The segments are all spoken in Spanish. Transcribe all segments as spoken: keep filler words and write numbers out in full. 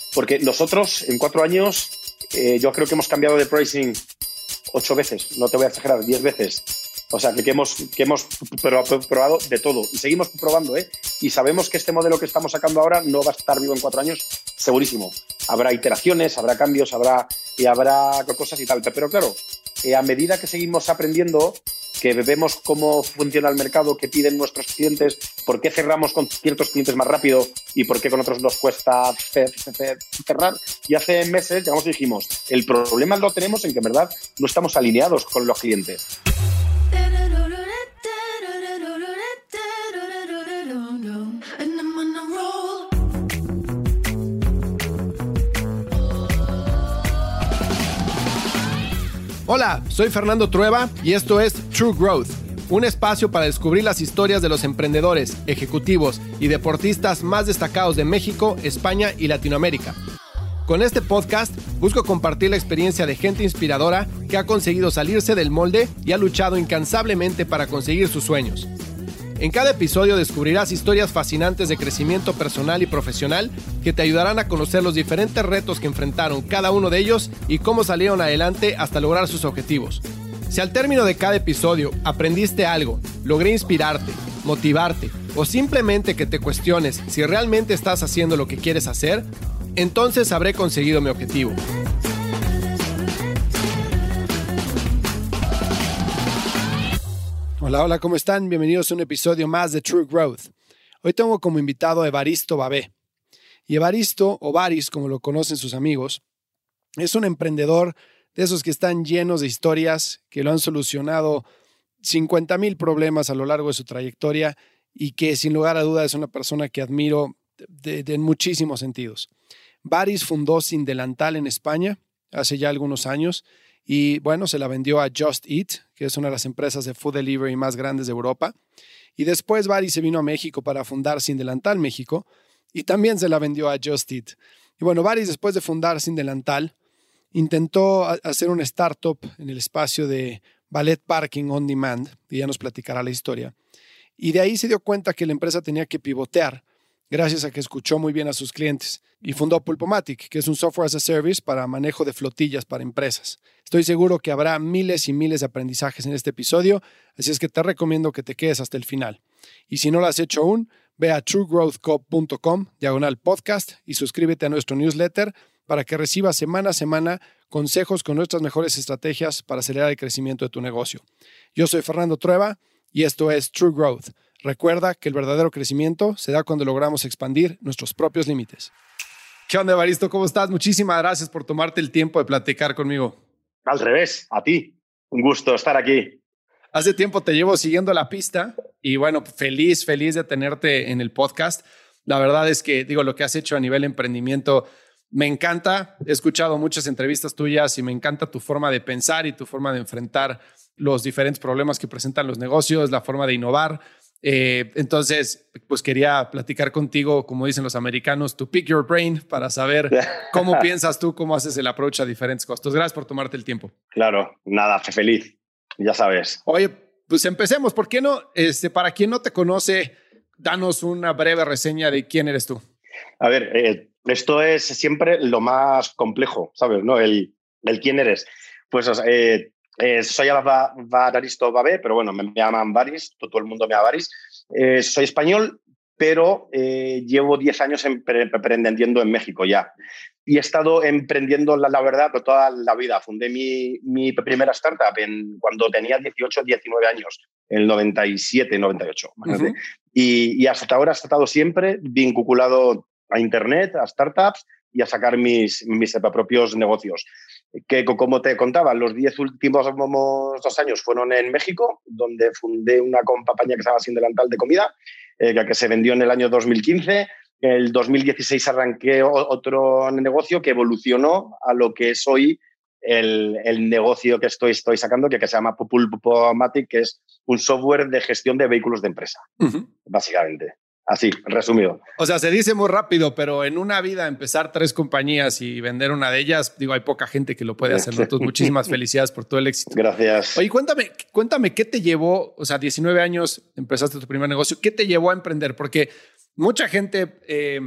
Porque nosotros, en cuatro años, eh, yo creo que hemos cambiado de pricing ocho veces, no te voy a exagerar, diez veces. O sea, que, que hemos, que hemos probado de todo y seguimos probando, ¿eh? Y sabemos que este modelo que estamos sacando ahora no va a estar vivo en cuatro años, segurísimo. Habrá iteraciones, habrá cambios, habrá, y habrá cosas y tal. Pero claro, eh, a medida que seguimos aprendiendo, que vemos cómo funciona el mercado, qué piden nuestros clientes, por qué cerramos con ciertos clientes más rápido y por qué con otros nos cuesta cerrar. Y hace meses llegamos y dijimos, el problema lo tenemos en que en verdad no estamos alineados con los clientes. Hola, soy Fernando Trueba y esto es True Growth, un espacio para descubrir las historias de los emprendedores, ejecutivos y deportistas más destacados de México, España y Latinoamérica. Con este podcast busco compartir la experiencia de gente inspiradora que ha conseguido salirse del molde y ha luchado incansablemente para conseguir sus sueños. En cada episodio descubrirás historias fascinantes de crecimiento personal y profesional que te ayudarán a conocer los diferentes retos que enfrentaron cada uno de ellos y cómo salieron adelante hasta lograr sus objetivos. Si al término de cada episodio aprendiste algo, logré inspirarte, motivarte o simplemente que te cuestiones si realmente estás haciendo lo que quieres hacer, entonces habré conseguido mi objetivo. Hola, hola, ¿cómo están? Bienvenidos a un episodio más de True Growth. Hoy tengo como invitado a Evaristo Babé. Y Evaristo, o Varis, como lo conocen sus amigos, es un emprendedor de esos que están llenos de historias, que lo han solucionado cincuenta mil problemas a lo largo de su trayectoria y que sin lugar a duda es una persona que admiro de, de, en muchísimos sentidos. Varis fundó Sin Delantal en España hace ya algunos años. Y bueno, se la vendió a Just Eat, que es una de las empresas de food delivery más grandes de Europa. Y después Varis se vino a México para fundar Sin Delantal México y también se la vendió a Just Eat. Y bueno, Varis, después de fundar Sin Delantal, intentó hacer una startup en el espacio de valet parking on demand, y ya nos platicará la historia. Y de ahí se dio cuenta que la empresa tenía que pivotear gracias a que escuchó muy bien a sus clientes y fundó Pulpomatic, que es un software as a service para manejo de flotillas para empresas. Estoy seguro que habrá miles y miles de aprendizajes en este episodio, así es que te recomiendo que te quedes hasta el final. Y si no lo has hecho aún, ve a true growth co punto com, diagonal podcast, y suscríbete a nuestro newsletter para que recibas semana a semana consejos con nuestras mejores estrategias para acelerar el crecimiento de tu negocio. Yo soy Fernando Trueba y esto es True Growth. Recuerda que el verdadero crecimiento se da cuando logramos expandir nuestros propios límites. ¿Qué onda, Evaristo? ¿Cómo estás? Muchísimas gracias por tomarte el tiempo de platicar conmigo. Al revés, a ti. Un gusto estar aquí. Hace tiempo te llevo siguiendo la pista y bueno, feliz, feliz de tenerte en el podcast. La verdad es que, digo, lo que has hecho a nivel emprendimiento me encanta. He escuchado muchas entrevistas tuyas y me encanta tu forma de pensar y tu forma de enfrentar los diferentes problemas que presentan los negocios, la forma de innovar. Eh, entonces, pues quería platicar contigo, como dicen los americanos, to pick your brain para saber cómo piensas tú, cómo haces el approach a diferentes costos. Gracias por tomarte el tiempo. Claro, nada, feliz, ya sabes. Oye, pues empecemos. ¿Por qué no? Este, para quien no te conoce, danos una breve reseña de quién eres tú. A ver, eh, esto es siempre lo más complejo, ¿sabes? ¿No? El, el quién eres. Pues, eh, Eh, soy Evaristo Babé, pero bueno, me llaman Varis, todo el mundo me llama Varis. Eh, soy español, pero eh, llevo diez años emprendiendo en México ya. Y he estado emprendiendo, la, la verdad, por toda la vida. Fundé mi, mi primera startup en, cuando tenía dieciocho, diecinueve años, en el noventa y siete, noventa y ocho. Uh-huh. Y, y hasta ahora he estado siempre vinculado a Internet, a startups y a sacar mis, mis propios negocios. Que, como te contaba, los diez últimos dos años fueron en México, donde fundé una compañía que se llama Sin Delantal de comida, eh, que se vendió en el año dos mil quince. En el dos mil dieciséis arranqué otro negocio que evolucionó a lo que es hoy el, el negocio que estoy, estoy sacando, que, que se llama Pulpomatic, que es un software de gestión de vehículos de empresa, uh-huh. básicamente. Así, resumido. O sea, se dice muy rápido, pero en una vida empezar tres compañías y vender una de ellas, digo, hay poca gente que lo puede hacer, ¿no? Entonces, muchísimas felicidades por todo el éxito. Gracias. Oye, cuéntame, cuéntame, ¿qué te llevó? O sea, diecinueve años empezaste tu primer negocio. ¿Qué te llevó a emprender? Porque mucha gente, eh,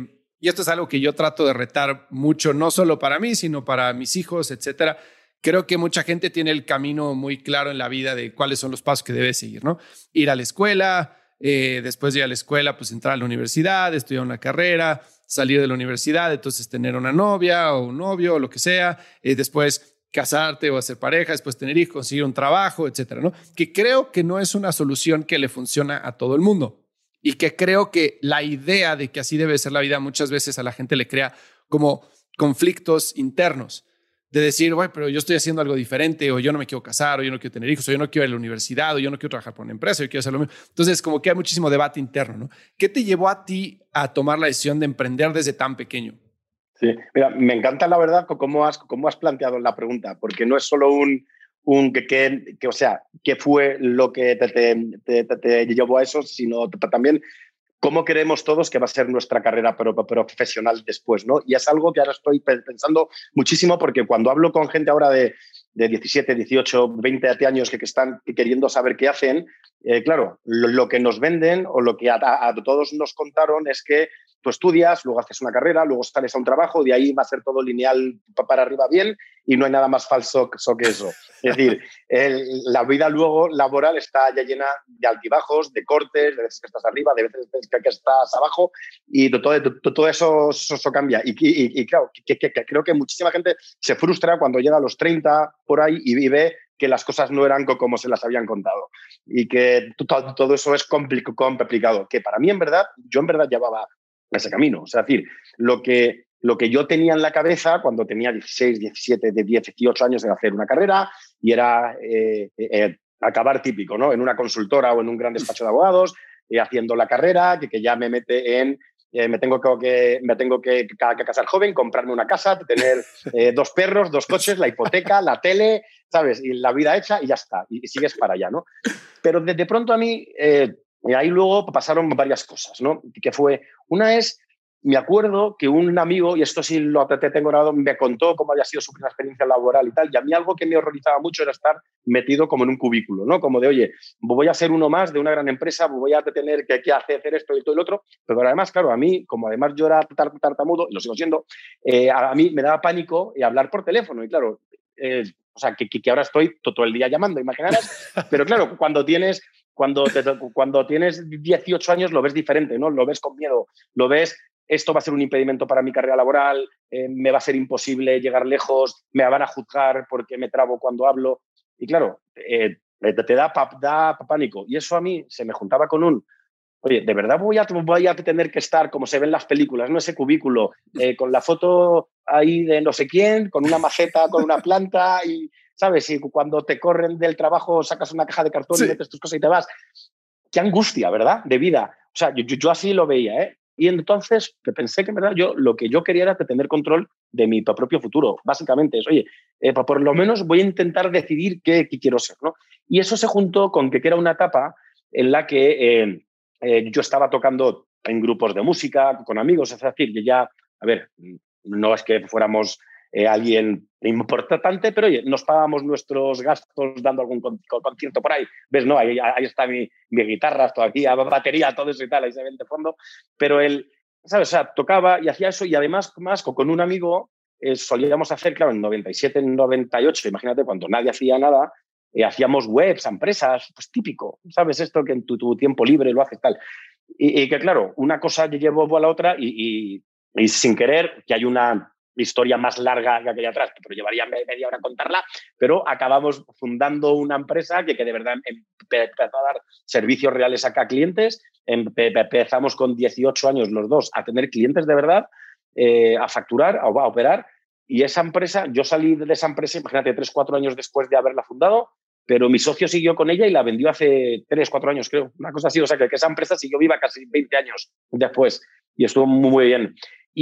y esto es algo que yo trato de retar mucho, no solo para mí, sino para mis hijos, etcétera. Creo que mucha gente tiene el camino muy claro en la vida de cuáles son los pasos que debe seguir, ¿no? Ir a la escuela, eh, después de ir a la escuela, pues entrar a la universidad, estudiar una carrera, salir de la universidad, entonces tener una novia o un novio o lo que sea, eh, después casarte o hacer pareja, después tener hijos, conseguir un trabajo, etcétera, ¿no? Que creo que no es una solución que le funciona a todo el mundo. Y que creo que la idea de que así debe ser la vida muchas veces a la gente le crea como conflictos internos de decir, bueno, pero yo estoy haciendo algo diferente, o yo no me quiero casar, o yo no quiero tener hijos, o yo no quiero ir a la universidad, o yo no quiero trabajar por una empresa, yo quiero hacer lo mismo. Entonces, como que hay muchísimo debate interno, ¿no? ¿Qué te llevó a ti a tomar la decisión de emprender desde tan pequeño? Sí, mira, me encanta la verdad cómo has, cómo has planteado la pregunta, porque no es solo un... un que, que, que, o sea, qué fue lo que te, te, te, te, te llevó a eso, sino también cómo queremos todos que va a ser nuestra carrera profesional después, ¿no? Y es algo que ahora estoy pensando muchísimo, porque cuando hablo con gente ahora de, de diecisiete, dieciocho, veinte años que, que están queriendo saber qué hacen, eh, claro, lo, lo que nos venden o lo que a, a, a todos nos contaron es que tú estudias, luego haces una carrera, luego sales a un trabajo, de ahí va a ser todo lineal para arriba bien y no hay nada más falso que eso. Es decir, el, la vida luego laboral está ya llena de altibajos, de cortes, de veces que estás arriba, de veces que estás abajo y todo, todo, todo eso, eso cambia. Y, y, y claro, que, que, que creo que muchísima gente se frustra cuando llega a los treinta por ahí y, y ve que las cosas no eran como se las habían contado y que todo, todo eso es complicado. Que para mí, en verdad, yo en verdad llevaba ese camino. O sea, es decir, lo que, lo que yo tenía en la cabeza cuando tenía dieciséis, diecisiete, de diez, dieciocho años era hacer una carrera y era eh, eh, acabar típico, ¿no? En una consultora o en un gran despacho de abogados, eh, haciendo la carrera, que, que ya me mete en... Eh, me tengo que, me tengo que, que, que casar joven, comprarme una casa, tener eh, dos perros, dos coches, la hipoteca, la tele, ¿sabes? Y la vida hecha y ya está. Y, y sigues para allá, ¿no? Pero de, de pronto a mí... Eh, Y ahí luego pasaron varias cosas, ¿no? Que fue, una es, me acuerdo que un amigo, y esto sí lo tengo grabado, me contó cómo había sido su primera experiencia laboral y tal, y a mí algo que me horrorizaba mucho era estar metido como en un cubículo, ¿no? Como de, oye, voy a ser uno más de una gran empresa, voy a tener que, que hacer esto y todo el otro, pero además, claro, a mí, como además yo era tartamudo, y lo sigo siendo, eh, a mí me daba pánico hablar por teléfono, y claro, eh, o sea, que, que ahora estoy todo el día llamando, imaginarás, pero claro, cuando tienes... Cuando, te, cuando tienes dieciocho años lo ves diferente, ¿no? Lo ves con miedo, lo ves, esto va a ser un impedimento para mi carrera laboral, eh, me va a ser imposible llegar lejos, me van a juzgar porque me trabo cuando hablo. Y claro, eh, te, te da, da pánico. Y eso a mí se me juntaba con un, oye, ¿de verdad voy a, voy a tener que estar, como se ve en las películas, ¿no? Ese cubículo, eh, con la foto ahí de no sé quién, con una maceta, con una planta y... ¿Sabes? Y cuando te corren del trabajo sacas una caja de cartón sí. y metes tus cosas y te vas. Qué angustia, ¿verdad? De vida. O sea, yo, yo así lo veía, ¿eh? Y entonces pensé que, en verdad, yo lo que yo quería era tener control de mi propio futuro. Básicamente es, oye, eh, por lo menos voy a intentar decidir qué, qué quiero ser, ¿no? Y eso se juntó con que, que era una etapa en la que eh, eh, yo estaba tocando en grupos de música, con amigos, es decir, que ya, a ver, no es que fuéramos... Eh, alguien importante, pero oye, nos pagamos nuestros gastos dando algún concierto por ahí. ¿Ves? No, ahí, ahí está mi, mi guitarra, todavía, batería, todo eso y tal, ahí se ve de fondo. Pero él, ¿sabes? O sea, tocaba y hacía eso y además más con un amigo eh, solíamos hacer, claro, en noventa y siete, noventa y ocho, imagínate, cuando nadie hacía nada, eh, hacíamos webs, empresas, pues típico, ¿sabes? Esto que en tu, tu tiempo libre lo haces tal. Y, y que, claro, una cosa llevó a la otra y, y, y sin querer, que hay una... historia más larga que aquella atrás, pero llevaría media hora contarla, pero acabamos fundando una empresa que, que de verdad empezó a dar servicios reales acá a clientes. Empezamos con dieciocho años los dos a tener clientes de verdad, eh, a facturar, a, a operar, y esa empresa, yo salí de esa empresa, imagínate, tres, cuatro años después de haberla fundado, pero mi socio siguió con ella y la vendió hace tres, cuatro años, creo, una cosa así, o sea, que, que esa empresa siguió viva casi veinte años después, y estuvo muy, muy bien.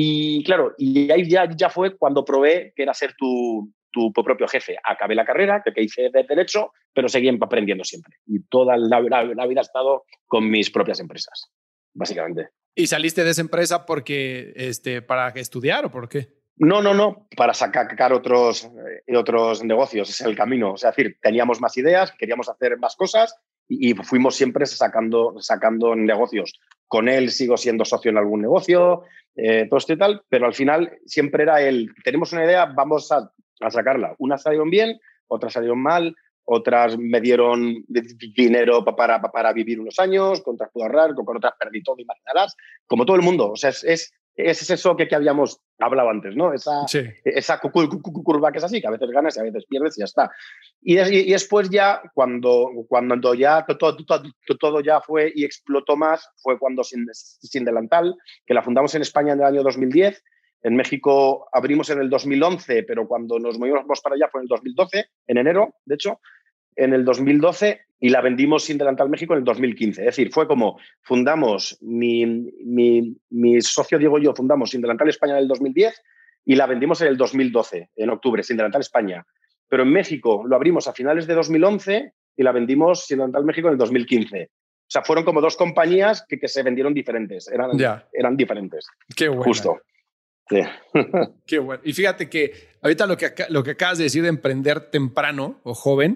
Y claro, y ahí ya, ya fue cuando probé que era ser tu, tu propio jefe. Acabé la carrera, que, que hice de Derecho, pero seguí aprendiendo siempre. Y toda la, la, la vida he estado con mis propias empresas, básicamente. ¿Y saliste de esa empresa porque, este, para estudiar o por qué? No, no, no, para sacar otros, eh, otros negocios, ese es el camino. O sea, es decir, teníamos más ideas, queríamos hacer más cosas y, y fuimos siempre sacando, sacando negocios. Con él sigo siendo socio en algún negocio, eh, todo esto y tal, pero al final siempre era el, tenemos una idea, vamos a, a sacarla. Unas salieron bien, otras salieron mal, otras me dieron dinero para, para vivir unos años, con otras puedo ahorrar, con, con otras perdí todo, imaginarás, como todo el mundo. O sea, es, es, es eso que, que habíamos hablado antes, ¿no? Esa, sí. esa curva que es así, que a veces ganas y a veces pierdes y ya está. Y, y, y después ya, cuando, cuando ya todo, todo, todo ya fue y explotó más, fue cuando Sin, Sin Delantal, que la fundamos en España en el año dos mil diez. En México abrimos en el dos mil once, pero cuando nos movimos para allá fue en el dos mil doce, en enero, de hecho, en el dos mil doce, y la vendimos Sin Delantal México en el dos mil quince. Es decir, fue como fundamos, mi, mi, mi socio Diego y yo fundamos Sin Delantal España en el dos mil diez y la vendimos en el dos mil doce, en octubre, Sin Delantal España. Pero en México lo abrimos a finales de dos mil once y la vendimos Sin Delantal México en el dos mil quince. O sea, fueron como dos compañías que, que se vendieron diferentes, eran, yeah. eran diferentes. Qué bueno. Justo. Sí. Qué bueno. Y fíjate que ahorita lo que, lo que acabas de decir de emprender temprano o joven,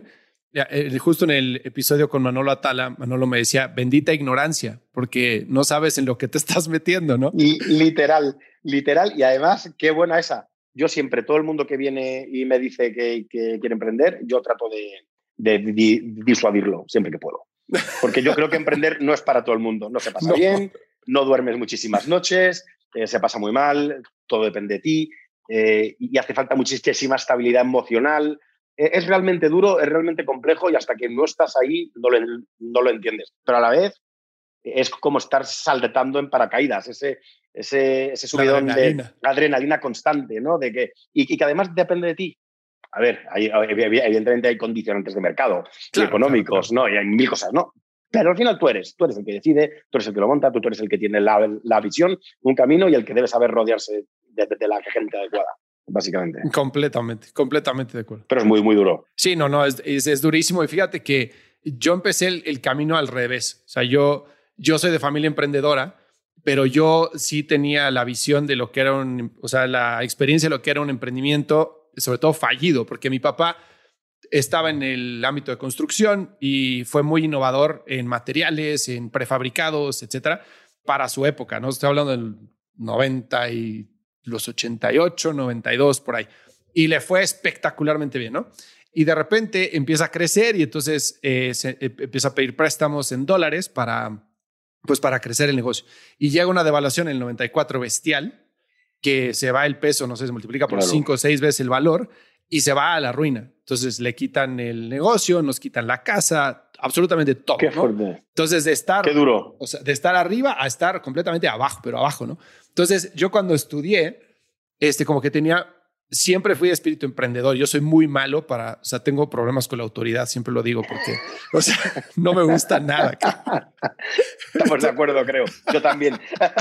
justo en el episodio con Manolo Atala, Manolo me decía, bendita ignorancia, porque no sabes en lo que te estás metiendo, ¿no? Y literal, literal. Y además, qué buena esa. Yo siempre, todo el mundo que viene y me dice que, que quiere emprender, yo trato de, de, de disuadirlo siempre que puedo. Porque yo creo que emprender no es para todo el mundo. No se pasa no. bien, no duermes muchísimas noches, eh, se pasa muy mal, todo depende de ti eh, y hace falta muchísima estabilidad emocional. Eh, es realmente duro, es realmente complejo y hasta que no estás ahí no lo, no lo entiendes. Pero a la vez es como estar saltando en paracaídas, ese, ese, ese subidón adrenalina. de adrenalina constante, ¿no? De que, y, y que además depende de ti. A ver, hay, evidentemente hay condicionantes de mercado claro, y económicos, claro, claro. ¿no? Y hay mil cosas, ¿no? Pero al final tú eres, tú eres el que decide, tú eres el que lo monta, tú, tú eres el que tiene la, la visión, un camino y el que debe saber rodearse de, de, de la gente adecuada, básicamente. Completamente, completamente de acuerdo. Pero es muy, muy duro. Sí, no, no, es, es, es durísimo. Y fíjate que yo empecé el, el camino al revés. O sea, yo, yo soy de familia emprendedora, pero yo sí tenía la visión de lo que era un, o sea, la experiencia de lo que era un emprendimiento, sobre todo fallido, porque mi papá estaba en el ámbito de construcción y fue muy innovador en materiales, en prefabricados, etcétera, para su época, ¿no? Estoy hablando del noventa y los ochenta y ocho, noventa y dos, por ahí. Y le fue espectacularmente bien, ¿no? Y de repente empieza a crecer y entonces eh, se, eh, empieza a pedir préstamos en dólares para, pues para crecer el negocio. Y llega una devaluación en el noventa y cuatro bestial, que se va el peso, no sé, se multiplica por cinco o seis veces el valor y se va a la ruina. Entonces le quitan el negocio, nos quitan la casa, absolutamente todo. Qué ¿no? fuerte. Entonces de estar, Qué duro. O sea, de estar arriba a estar completamente abajo, pero abajo, ¿no? Entonces yo cuando estudié, este, como que tenía, siempre fui de espíritu emprendedor. Yo soy muy malo para, o sea, tengo problemas con la autoridad, siempre lo digo porque, o sea, no me gusta nada. Estamos de acuerdo, creo. Yo también.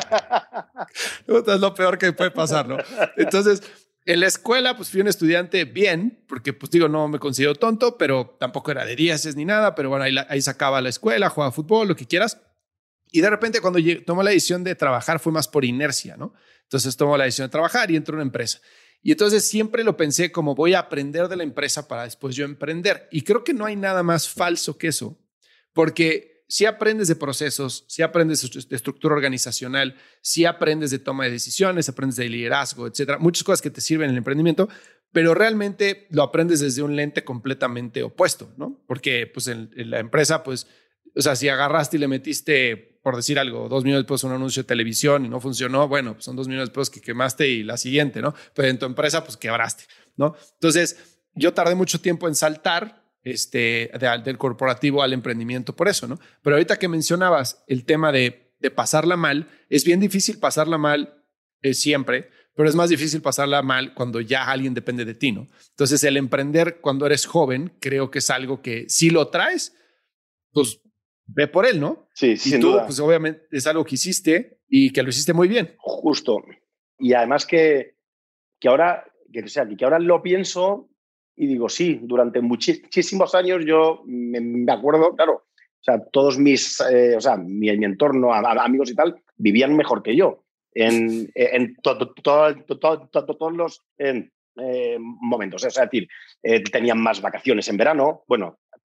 Es lo peor que puede pasar, ¿no? Entonces, en la escuela, pues fui un estudiante bien, porque pues digo, no me considero tonto, pero tampoco era de dieces ni nada, pero bueno, ahí, ahí sacaba la escuela, jugaba fútbol, lo que quieras. Y de repente cuando tomé la decisión de trabajar fue más por inercia, ¿no? Entonces tomo la decisión de trabajar y entro a una empresa. Y entonces siempre lo pensé como voy a aprender de la empresa para después yo emprender. Y creo que no hay nada más falso que eso, porque si aprendes de procesos, si aprendes de estructura organizacional, si aprendes de toma de decisiones, aprendes de liderazgo, etcétera, muchas cosas que te sirven en el emprendimiento, pero realmente lo aprendes desde un lente completamente opuesto, ¿no? Porque pues en, en la empresa, pues, o sea, si agarraste y le metiste, por decir algo, dos millones de pesos a un anuncio de televisión y no funcionó, bueno, pues son dos millones de pesos que quemaste y la siguiente, ¿no? Pero en tu empresa, pues quebraste, ¿no? Entonces, yo tardé mucho tiempo en saltar Este, de, del corporativo al emprendimiento por eso, ¿no? Pero ahorita que mencionabas el tema de, de pasarla mal, es bien difícil pasarla mal eh, siempre, pero es más difícil pasarla mal cuando ya alguien depende de ti, ¿no? Entonces el emprender cuando eres joven creo que es algo que si lo traes, pues ve por él, ¿no? Sí, y sin tú, duda. Pues obviamente es algo que hiciste y que lo hiciste muy bien. Justo. Y además que, que ahora, que, o sea, que ahora lo pienso y digo, sí, durante muchísimos años yo me, me acuerdo, claro, o sea, todos mis, eh, o sea, mi, mi entorno, a, a, amigos y tal, vivían mejor que yo en, en to, to, to, to, to, to, to, todos los en, eh, momentos. Es decir, eh, tenían más vacaciones en verano, bueno,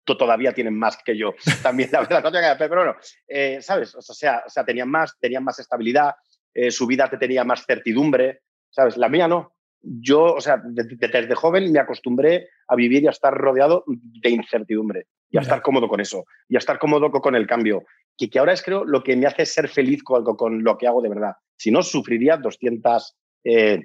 todavía tienen más que yo. También la verdad, pero bueno, eh, ¿sabes? O sea, o sea, tenían más, tenían más estabilidad, eh, su vida te tenía más certidumbre, ¿sabes? La mía no. Yo, o sea, desde, desde joven me acostumbré a vivir y a estar rodeado de incertidumbre y a estar cómodo con eso y a estar cómodo con el cambio, que, que ahora es, creo, lo que me hace ser feliz con, con lo que hago de verdad. Si no, sufriría doscientas eh,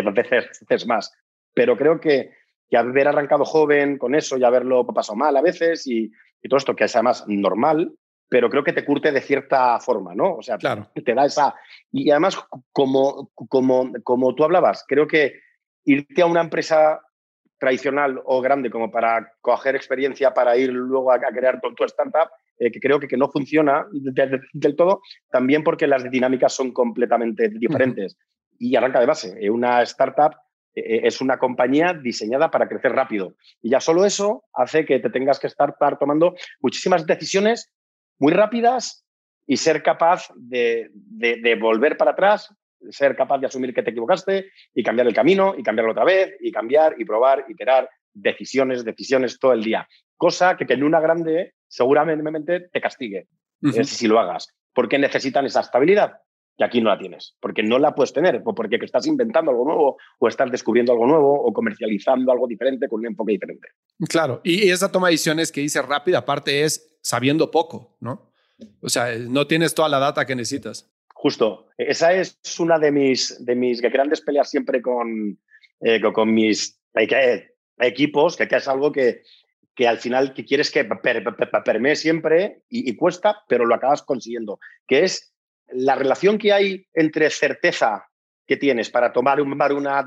veces más. Pero creo que, que haber arrancado joven con eso y haberlo pasado mal a veces y, y todo esto, que es además normal, pero creo que te curte de cierta forma, ¿no? O sea, claro. te da esa... Y además, como, como, como tú hablabas, creo que irte a una empresa tradicional o grande como para coger experiencia para ir luego a, a crear tu, tu startup, eh, que creo que, que no funciona de, de, del todo, también porque las dinámicas son completamente diferentes. Uh-huh. Y arranca de base. Eh, una startup eh, es una compañía diseñada para crecer rápido. Y ya solo eso hace que te tengas que estar, estar tomando muchísimas decisiones muy rápidas y ser capaz de, de, de volver para atrás, ser capaz de asumir que te equivocaste y cambiar el camino y cambiarlo otra vez y cambiar y probar, iterar, decisiones, decisiones todo el día. Cosa que, que en una grande seguramente te castigue uh-huh. eh, si, si lo hagas, porque necesitan esa estabilidad que aquí no la tienes, porque no la puedes tener, o porque estás inventando algo nuevo o estás descubriendo algo nuevo o comercializando algo diferente con un enfoque diferente. Claro, y esa toma de decisiones que dice rápida, aparte es sabiendo poco, ¿no? O sea, no tienes toda la data que necesitas. Justo. Esa es una de mis, de mis grandes peleas siempre con, eh, con mis eh, equipos, que, que es algo que, que al final que quieres que per, per, per, permee siempre y, y cuesta, pero lo acabas consiguiendo, que es la relación que hay entre certeza que tienes para tomar una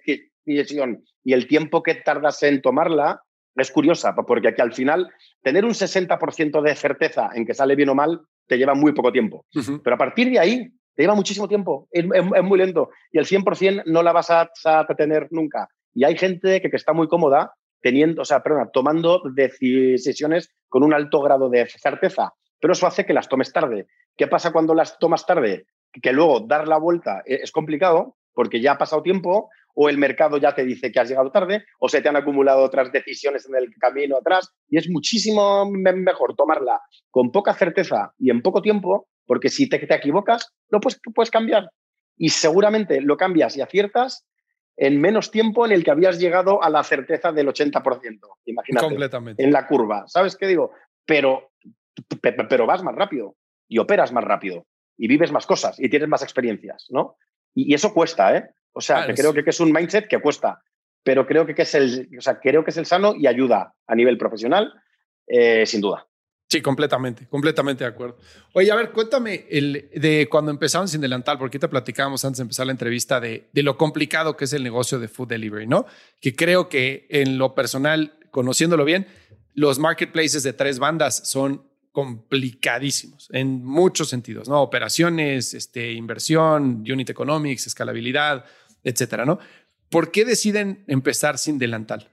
decisión y el tiempo que tardas en tomarla. Es curiosa, porque aquí al final tener un sesenta por ciento de certeza en que sale bien o mal te lleva muy poco tiempo. Uh-huh. Pero a partir de ahí te lleva muchísimo tiempo, es, es, es muy lento y el cien por ciento no la vas a, a tener nunca. Y hay gente que, que está muy cómoda teniendo, o sea, perdona, tomando decisiones con un alto grado de certeza, pero eso hace que las tomes tarde. ¿Qué pasa cuando las tomas tarde? Que luego dar la vuelta es complicado porque ya ha pasado tiempo o el mercado ya te dice que has llegado tarde o se te han acumulado otras decisiones en el camino atrás y es muchísimo mejor tomarla con poca certeza y en poco tiempo, porque si te, te equivocas, lo puedes, puedes cambiar y seguramente lo cambias y aciertas en menos tiempo en el que habías llegado a la certeza del ochenta por ciento. Imagínate. Completamente. En la curva. ¿Sabes qué digo? Pero, pero vas más rápido y operas más rápido y vives más cosas y tienes más experiencias, ¿no? Y, y eso cuesta, ¿eh? O sea, claro, que creo sí. que, que es un mindset que cuesta, pero creo que, que es el, o sea, creo que es el sano y ayuda a nivel profesional, eh, sin duda. Sí, completamente, completamente de acuerdo. Oye, a ver, cuéntame el, de cuando empezaron Sin Delantal, porque te platicábamos antes de empezar la entrevista de, de lo complicado que es el negocio de food delivery, ¿no? Que creo que en lo personal, conociéndolo bien, los marketplaces de tres bandas son complicadísimos en muchos sentidos, ¿no? Operaciones, este, inversión, unit economics, escalabilidad, etcétera, ¿no? ¿Por qué deciden empezar Sin Delantal?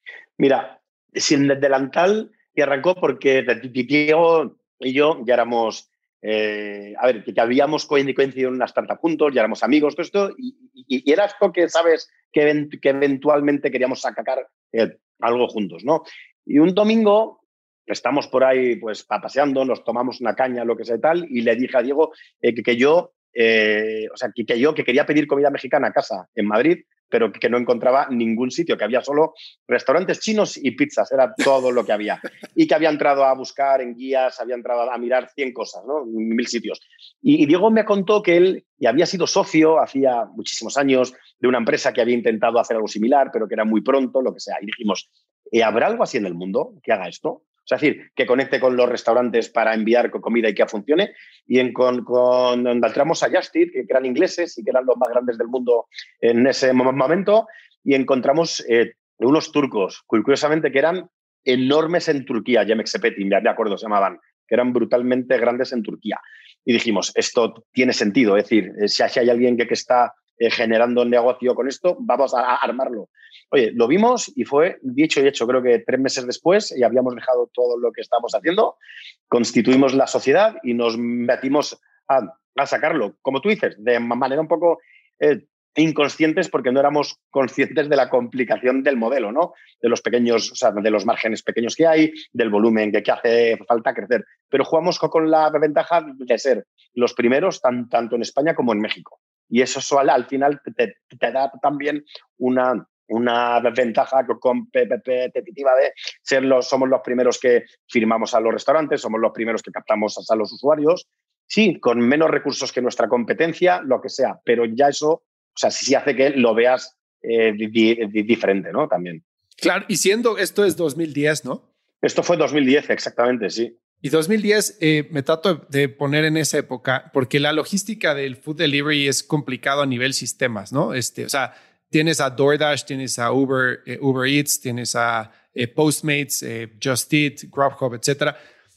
Mira, Sin Delantal y arrancó porque Diego y yo ya éramos, eh, a ver, que habíamos coincidido en una startup juntos, ya éramos amigos, todo esto, y, y, y era esto que sabes que, event que eventualmente queríamos sacar eh, algo juntos, ¿no? Y un domingo estamos por ahí pues paseando, nos tomamos una caña, lo que sea y tal, y le dije a Diego eh, que, que yo, eh, o sea, que, que yo que quería pedir comida mexicana a casa en Madrid, pero que no encontraba ningún sitio, que había solo restaurantes chinos y pizzas, era todo lo que había. Y que había entrado a buscar en guías, había entrado a mirar cien cosas, ¿no? Mil sitios. Y, y Diego me contó que él y había sido socio hacía muchísimos años de una empresa que había intentado hacer algo similar, pero que era muy pronto, lo que sea. Y dijimos, ¿habrá algo así en el mundo que haga esto? O sea, es decir, que conecte con los restaurantes para enviar comida y que funcione. Y en, con, con, encontramos a Just Eat, que eran ingleses y que eran los más grandes del mundo en ese momento, y encontramos eh, unos turcos, curiosamente, que eran enormes en Turquía, Yemek Sepeti, me acuerdo, se llamaban, que eran brutalmente grandes en Turquía. Y dijimos, esto tiene sentido, es decir, si hay alguien que, que está eh, generando negocio con esto, vamos a, a armarlo. Oye, lo vimos y fue dicho y hecho. Creo que tres meses después y habíamos dejado todo lo que estábamos haciendo, constituimos la sociedad y nos metimos a, a sacarlo, como tú dices, de manera un poco eh, inconscientes porque no éramos conscientes de la complicación del modelo, ¿no? De los pequeños, o sea, de los márgenes pequeños que hay, del volumen que, que hace falta crecer. Pero jugamos con la ventaja de ser los primeros tan, tanto en España como en México. Y eso al, al final te, te da también una, una ventaja competitiva de ser los, somos los primeros que firmamos a los restaurantes, somos los primeros que captamos a los usuarios. Sí, con menos recursos que nuestra competencia, lo que sea, pero ya eso, o sea, sí, sí hace que lo veas eh, di, di, diferente, ¿no? También. Claro, y siendo, esto es dos mil diez, ¿no? Esto fue dos mil diez, exactamente, sí. Y dos mil diez eh, me trato de poner en esa época porque la logística del food delivery es complicado a nivel sistemas, ¿no? Este, o sea, tienes a DoorDash, tienes a Uber, eh, Uber Eats, tienes a eh, Postmates, eh, Just Eat, Grubhub, etcétera.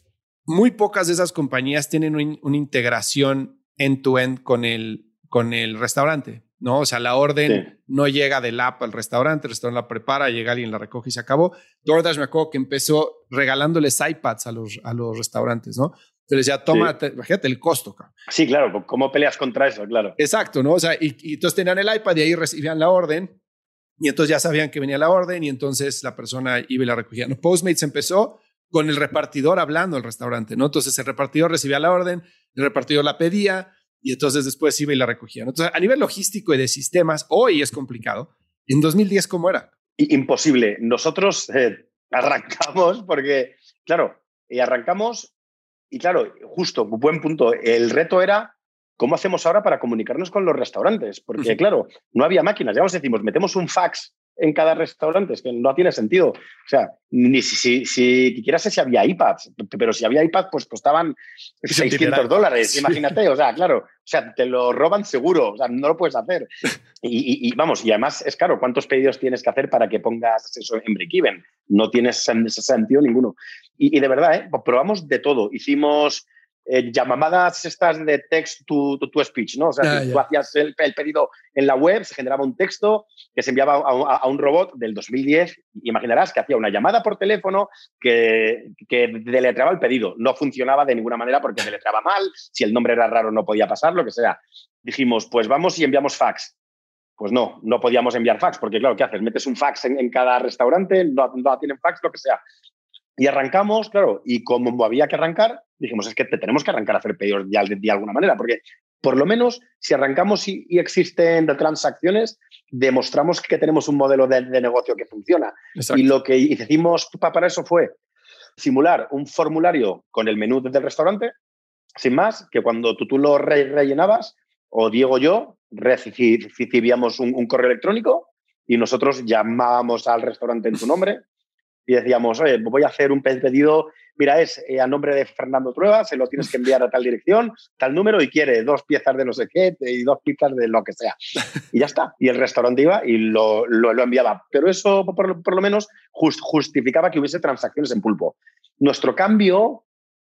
Muy pocas de esas compañías tienen un, una integración end-to-end con el, con el restaurante, ¿no? O sea, la orden sí. no llega del app al restaurante, el restaurante la prepara, llega alguien, la recoge y se acabó. DoorDash me acuerdo que empezó regalándoles iPads a los, a los restaurantes, ¿no? Entonces ya toma, sí. te, imagínate el costo, cabrón. Sí, claro, ¿cómo peleas contra eso? Claro. Exacto, ¿no? O sea, y, y entonces tenían el iPad y ahí recibían la orden y entonces ya sabían que venía la orden y entonces la persona iba y la recogía. ¿No? Postmates empezó con el repartidor hablando al restaurante, ¿no? Entonces el repartidor recibía la orden, el repartidor la pedía y entonces después iba y la recogía, ¿no? Entonces, a nivel logístico y de sistemas, hoy es complicado. En dos mil diez, ¿cómo era? Imposible. Nosotros eh, arrancamos porque, claro, y arrancamos y, claro, justo, buen punto. El reto era cómo hacemos ahora para comunicarnos con los restaurantes, porque, uh-huh. claro, no había máquinas. Ya os decimos, metemos un fax en cada restaurante, es que no tiene sentido. O sea, ni si, si, si quieras si había iPads, pero si había iPads, pues costaban seiscientos dólares, sí. Imagínate. O sea, claro, o sea, te lo roban seguro, o sea, no lo puedes hacer. Y, y, y vamos, y además es caro, ¿cuántos pedidos tienes que hacer para que pongas eso en break-even? No tienes sentido ninguno. Y, y de verdad, ¿eh? Probamos de todo. Hicimos eh, llamadas estas de text to, to, to speech, ¿no? O sea, ah, tú, tú hacías el, el pedido en la web, se generaba un texto que se enviaba a, a, a un robot del dos mil diez. Imaginarás que hacía una llamada por teléfono que, que deletreaba el pedido. No funcionaba de ninguna manera porque deletreaba mal, si el nombre era raro no podía pasar, lo que sea. Dijimos, pues vamos y enviamos fax. Pues no, no podíamos enviar fax, porque claro, ¿qué haces? Metes un fax en, en cada restaurante, no, no tienen fax, lo que sea. Y arrancamos, claro, y como había que arrancar, dijimos, es que te tenemos que arrancar a hacer pedidos de, de, de alguna manera, porque por lo menos si arrancamos y, y existen transacciones, demostramos que tenemos un modelo de, de negocio que funciona. Exacto. Y lo que hicimos para eso fue simular un formulario con el menú del restaurante, sin más, que cuando tú, tú lo re rellenabas, o Diego o yo, recibíamos un, un correo electrónico y nosotros llamábamos al restaurante en tu nombre y decíamos, oye, voy a hacer un pedido, mira, es eh, a nombre de Fernando Trueba, se lo tienes que enviar a tal dirección, tal número y quiere dos piezas de no sé qué y dos pizzas de lo que sea. Y ya está. Y el restaurante iba y lo, lo, lo enviaba. Pero eso, por, por lo menos, just, justificaba que hubiese transacciones en pulpo. Nuestro cambio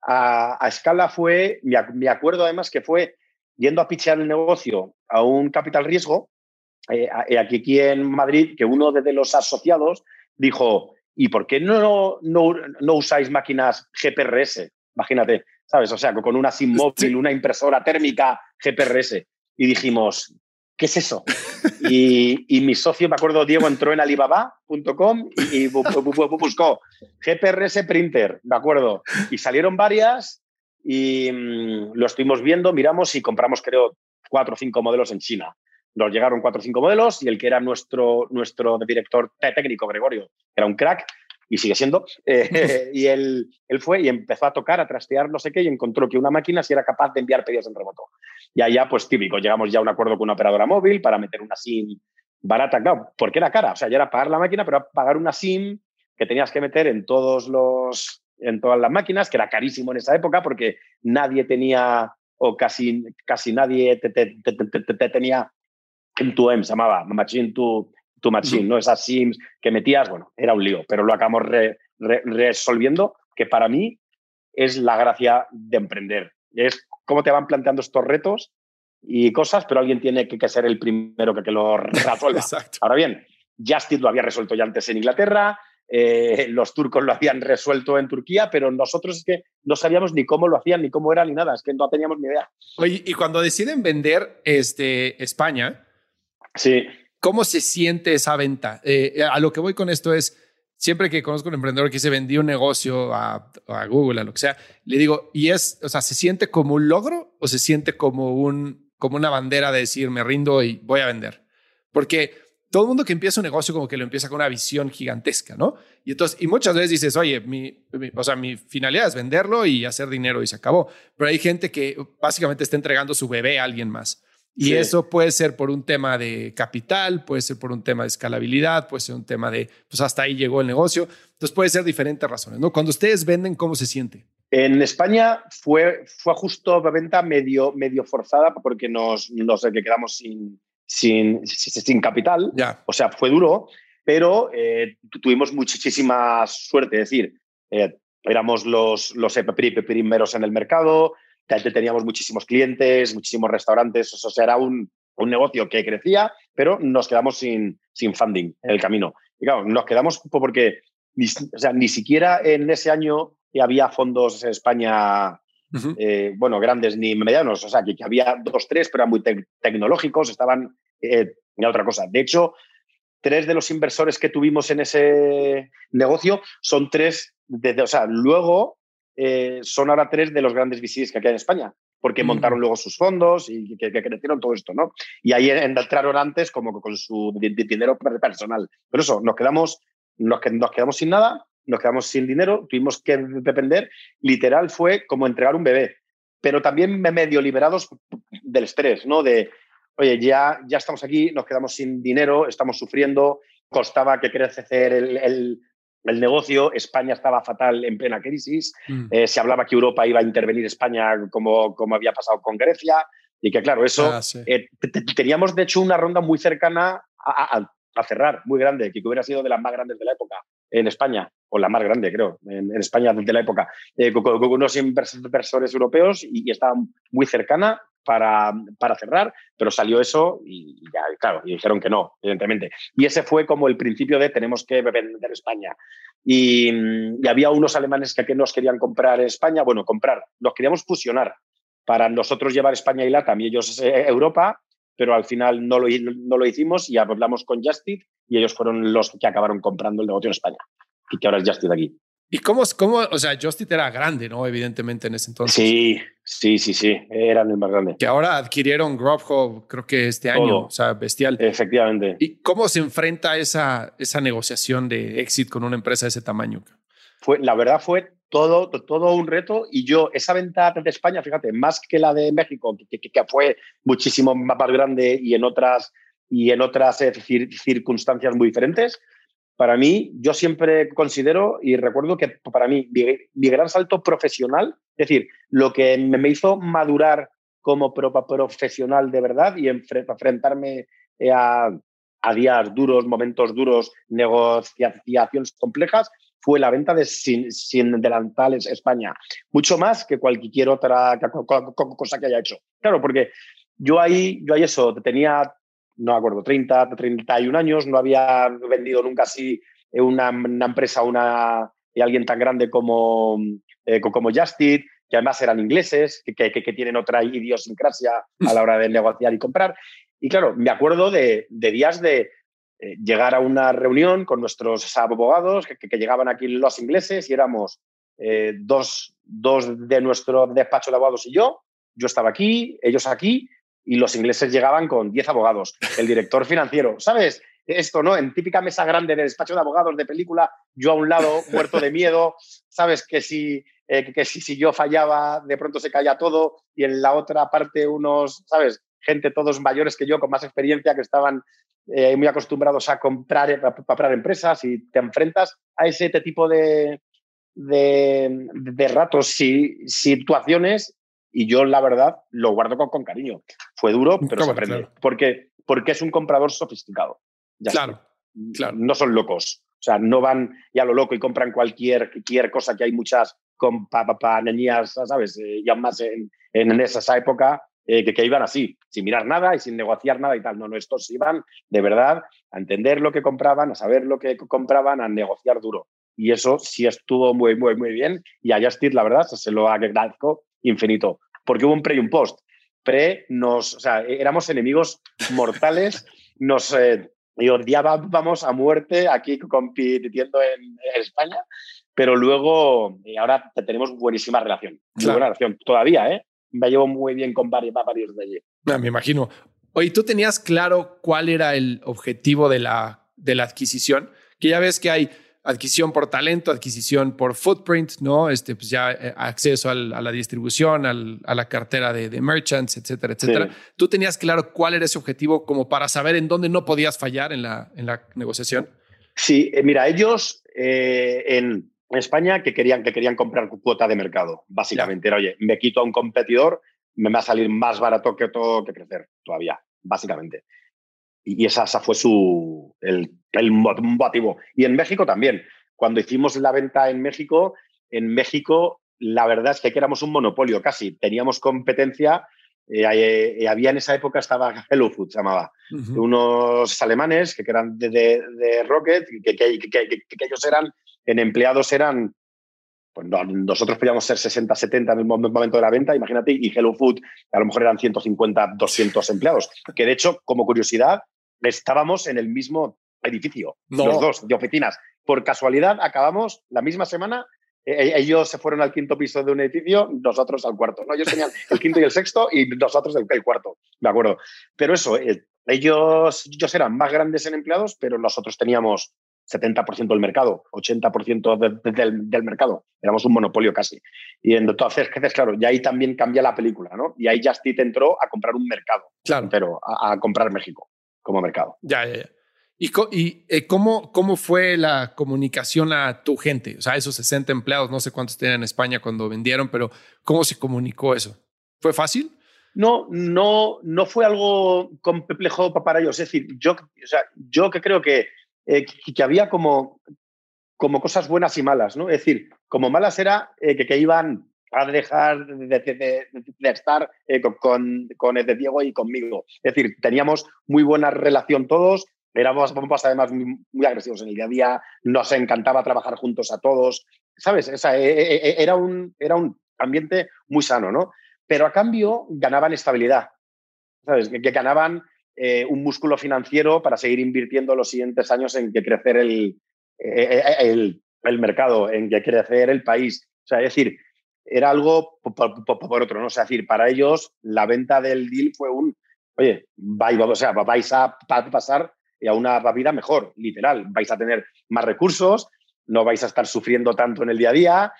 a, a escala fue, me, me acuerdo además que fue yendo a pitchear el negocio a un capital riesgo, eh, aquí, aquí en Madrid, que uno de los asociados dijo, ¿y por qué no, no, no usáis máquinas G P R S? Imagínate, ¿sabes? O sea, con una SIM móvil, una impresora térmica G P R S. Y dijimos, ¿qué es eso? Y, y mi socio, me acuerdo, Diego, entró en alibaba punto com y, y buscó G P R S printer, me acuerdo. Y salieron varias y mmm, lo estuvimos viendo, miramos y compramos, creo, cuatro o cinco modelos en China. Nos llegaron cuatro o cinco modelos y el que era nuestro, nuestro director técnico, Gregorio, era un crack y sigue siendo, eh, y él, él fue y empezó a tocar, a trastear no sé qué y encontró que una máquina sí era capaz de enviar pedidos en remoto. Y allá, pues típico, llegamos ya a un acuerdo con una operadora móvil para meter una SIM barata, claro, porque era cara, o sea, ya era pagar la máquina, pero pagar una SIM que tenías que meter en todos los, en todas las máquinas, que era carísimo en esa época porque nadie tenía, o casi, casi nadie te, te, te, te, te, te tenía M dos M, se llamaba Machine to, to Machine, ¿no? Esas SIMs que metías, bueno, era un lío, pero lo acabamos re, re, resolviendo, que para mí es la gracia de emprender. Es cómo te van planteando estos retos y cosas, pero alguien tiene que, que ser el primero que, que lo resuelva. Exacto. Ahora bien, Just Eat lo había resuelto ya antes en Inglaterra, eh, los turcos lo habían resuelto en Turquía, pero nosotros es que no sabíamos ni cómo lo hacían, ni cómo era, ni nada, es que no teníamos ni idea. Oye, y cuando deciden vender este, España, Sí. ¿Cómo se siente esa venta? Eh, a lo que voy con esto es, siempre que conozco un emprendedor que se vendió un negocio a, a Google, a lo que sea, le digo, ¿y es, o sea, se siente como un logro o se siente como, un, como una bandera de decir, me rindo y voy a vender? Porque todo el mundo que empieza un negocio como que lo empieza con una visión gigantesca, ¿no? Y entonces, y muchas veces dices, oye, mi, mi, o sea, mi finalidad es venderlo y hacer dinero y se acabó. Pero hay gente que básicamente está entregando su bebé a alguien más. Y sí. Eso puede ser por un tema de capital, puede ser por un tema de escalabilidad, puede ser un tema de, pues hasta ahí llegó el negocio. Entonces puede ser diferentes razones, ¿no? Cuando ustedes venden, ¿cómo se siente? En España fue, fue justo la venta medio, medio forzada porque nos, nos quedamos sin, sin, sin capital. Ya. O sea, fue duro, pero eh, tuvimos muchísima suerte. Es decir, eh, éramos los, los primeros en el mercado, teníamos muchísimos clientes, muchísimos restaurantes. O sea, era un, un negocio que crecía, pero nos quedamos sin, sin funding en el camino. Y claro, nos quedamos porque ni, o sea, ni siquiera en ese año había fondos en España, uh-huh. eh, bueno, grandes ni medianos. O sea, que, que había dos, tres, pero eran muy te- tecnológicos, estaban eh, en otra cosa. De hecho, tres de los inversores que tuvimos en ese negocio son tres, de, de, o sea, luego eh, son ahora tres de los grandes V Cs que hay en España, porque uh-huh. montaron luego sus fondos y que, que crecieron todo esto, ¿no? Y ahí entraron antes como con su dinero personal. Pero eso, nos quedamos, nos, nos quedamos sin nada, nos quedamos sin dinero, tuvimos que depender. Literal fue como entregar un bebé, pero también medio liberados del estrés, ¿no? De, oye, ya, ya estamos aquí, nos quedamos sin dinero, estamos sufriendo, costaba que crecer el, el, el negocio, España estaba fatal en plena crisis, mm. eh, se hablaba que Europa iba a intervenir España como, como había pasado con Grecia, y que claro, eso, ah, sí. eh, teníamos de hecho una ronda muy cercana a, a, a cerrar, muy grande, que hubiera sido de las más grandes de la época en España, o la más grande, creo, en, en España de la época, eh, con, con unos inversores europeos y, y estaba muy cercana para, para cerrar, pero salió eso y ya, claro, y dijeron que no, evidentemente. Y ese fue como el principio de tenemos que vender España. Y, y había unos alemanes que, que nos querían comprar en España, bueno, comprar, nos queríamos fusionar para nosotros llevar España y LATAM y ellos eh, Europa, pero al final no lo, no lo hicimos y hablamos con Justit y ellos fueron los que acabaron comprando el negocio en España y que ahora es Justit aquí. ¿Y cómo, cómo, o sea, Justit era grande, ¿no? Evidentemente en ese entonces. Sí, sí, sí, sí, eran el más grande. Que ahora adquirieron Grubhub, creo que este año, Todo. O sea, bestial. Efectivamente. ¿Y cómo se enfrenta esa, esa negociación de exit con una empresa de ese tamaño? Fue, la verdad fue todo, todo un reto y yo, esa venta de España, fíjate, más que la de México, que, que, que fue muchísimo más grande y en otras, y en otras eh, cir, circunstancias muy diferentes, para mí, yo siempre considero y recuerdo que para mí mi, mi gran salto profesional, es decir, lo que me hizo madurar como pro, profesional de verdad y enfrentarme a, a días duros, momentos duros, negociaciones complejas, fue la venta de sin, sin delantales España. Mucho más que cualquier otra cosa que haya hecho. Claro, porque yo ahí, yo ahí eso, tenía... no me acuerdo, treinta, treinta y un años, no había vendido nunca así una, una empresa a una, alguien tan grande como, eh, como Justit, que además eran ingleses, que, que, que tienen otra idiosincrasia a la hora de negociar y comprar. Y claro, me acuerdo de, de días de eh, llegar a una reunión con nuestros abogados, que, que llegaban aquí los ingleses y éramos eh, dos, dos de nuestro despacho de abogados y yo. Yo estaba aquí, ellos aquí, y los ingleses llegaban con diez abogados, el director financiero, ¿sabes? Esto, ¿no? En típica mesa grande de despacho de abogados de película, yo a un lado, muerto de miedo, ¿sabes? Que si, eh, que si, si yo fallaba, de pronto se caía todo, y en la otra parte unos, ¿sabes? Gente todos mayores que yo, con más experiencia, que estaban eh, muy acostumbrados a comprar, a comprar empresas, y te enfrentas a ese tipo de, de, de ratos y situaciones. Y yo, la verdad, lo guardo con, con cariño. Fue duro, pero se aprende. Claro. Porque, porque es un comprador sofisticado. Ya claro, claro. No son locos. O sea, no van ya a lo loco y compran cualquier, cualquier cosa, que hay muchas compañías, ¿sabes? Eh, ya más en, en esa época eh, que, que iban así, sin mirar nada y sin negociar nada y tal. No, no, estos iban de verdad a entender lo que compraban, a saber lo que compraban, a negociar duro. Y eso sí estuvo muy, muy, muy bien. Y a Justit, la verdad, se lo agradezco infinito, porque hubo un pre y un post. Pre nos, o sea, éramos enemigos mortales nos eh, odiábamos a muerte aquí compitiendo en, en España, pero luego y ahora tenemos buenísima relación, muy Claro. buena relación todavía, ¿eh? Me llevo muy bien con varios, varios de allí. Ah, me imagino. Oye, ¿tú tenías claro cuál era el objetivo de la, de la adquisición? Que ya ves que hay adquisición por talento, adquisición por footprint, ¿no? Este, pues ya eh, acceso al, a la distribución, al, a la cartera de, de merchants, etcétera, etcétera. Sí. ¿Tú tenías claro cuál era ese objetivo como para saber en dónde no podías fallar en la, en la negociación? Sí, eh, mira, ellos eh, en España que querían, que querían comprar cuota de mercado, básicamente. Era, oye, me quito a un competidor, me va a salir más barato que todo que crecer todavía, básicamente. Y esa, esa fue su, el, el motivo. Y en México también. Cuando hicimos la venta en México, en México la verdad es que éramos un monopolio casi. Teníamos competencia. Eh, eh, había en esa época, estaba Hello Food, se llamaba. Uh-huh. Unos alemanes que eran de, de, de Rocket, que, que, que, que, que ellos eran, en empleados eran... Pues nosotros podíamos ser sesenta, setenta en el momento de la venta, imagínate, y Hello Food a lo mejor eran ciento cincuenta, doscientos empleados. Que de hecho, como curiosidad, estábamos en el mismo edificio, no. los dos, de oficinas. Por casualidad, acabamos la misma semana, eh, ellos se fueron al quinto piso de un edificio, nosotros al cuarto. ¿no? Ellos tenían el quinto y el sexto y nosotros el, el cuarto, me acuerdo. Pero eso, eh, ellos, ellos eran más grandes en empleados, pero nosotros teníamos setenta por ciento del mercado, ochenta por ciento de, de, del, del mercado. Éramos un monopolio casi. Y entonces, claro, y ahí también cambia la película, ¿no? Y ahí Just Eat entró a comprar un mercado claro. entero, a, a comprar México como mercado. Ya, ya, ya. ¿Y, co y eh, ¿cómo, cómo fue la comunicación a tu gente? O sea, esos sesenta empleados, no sé cuántos tenían en España cuando vendieron, pero ¿cómo se comunicó eso? ¿Fue fácil? No, no, no fue algo complejo para ellos. Es decir, yo, o sea, yo que creo que Eh, que, que había como, como cosas buenas y malas, ¿no? Es decir, como malas era eh, que, que iban a dejar de, de, de, de estar eh, con, con el de Diego y conmigo. Es decir, teníamos muy buena relación todos, éramos además muy, muy agresivos en el día a día, nos encantaba trabajar juntos a todos, ¿sabes? O sea, eh, eh, era, un, era un ambiente muy sano, ¿no? Pero a cambio ganaban estabilidad, ¿sabes? Que, que ganaban... Eh, un músculo financiero para seguir invirtiendo los siguientes años en que crecer el, eh, el, el mercado, en que crecer el país. O sea, es decir, era algo por, por, por otro, ¿no? O sea, es decir, para ellos la venta del deal fue un, oye, vais, o sea, vais a pasar a una vida mejor, literal. Vais a tener más recursos, no vais a estar sufriendo tanto en el día a día.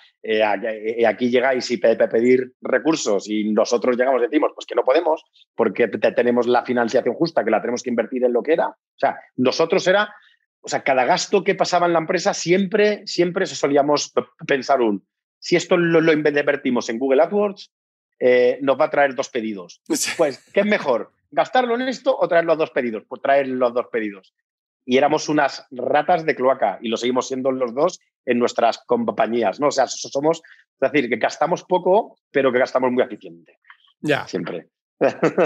Eh, aquí llegáis y pe pe pedir recursos y nosotros llegamos y decimos pues que no podemos porque te tenemos la financiación justa, que la tenemos que invertir en lo que era. O sea, nosotros era, o sea, cada gasto que pasaba en la empresa siempre, siempre solíamos pensar un, si esto lo, lo invertimos en Google AdWords, eh, nos va a traer dos pedidos. Pues, ¿qué es mejor? ¿Gastarlo en esto o traer los dos pedidos? Pues traer los dos pedidos. Y éramos unas ratas de cloaca y lo seguimos siendo los dos en nuestras compañías, ¿no? O sea, somos, es decir, que gastamos poco, pero que gastamos muy eficiente. Ya. Siempre. O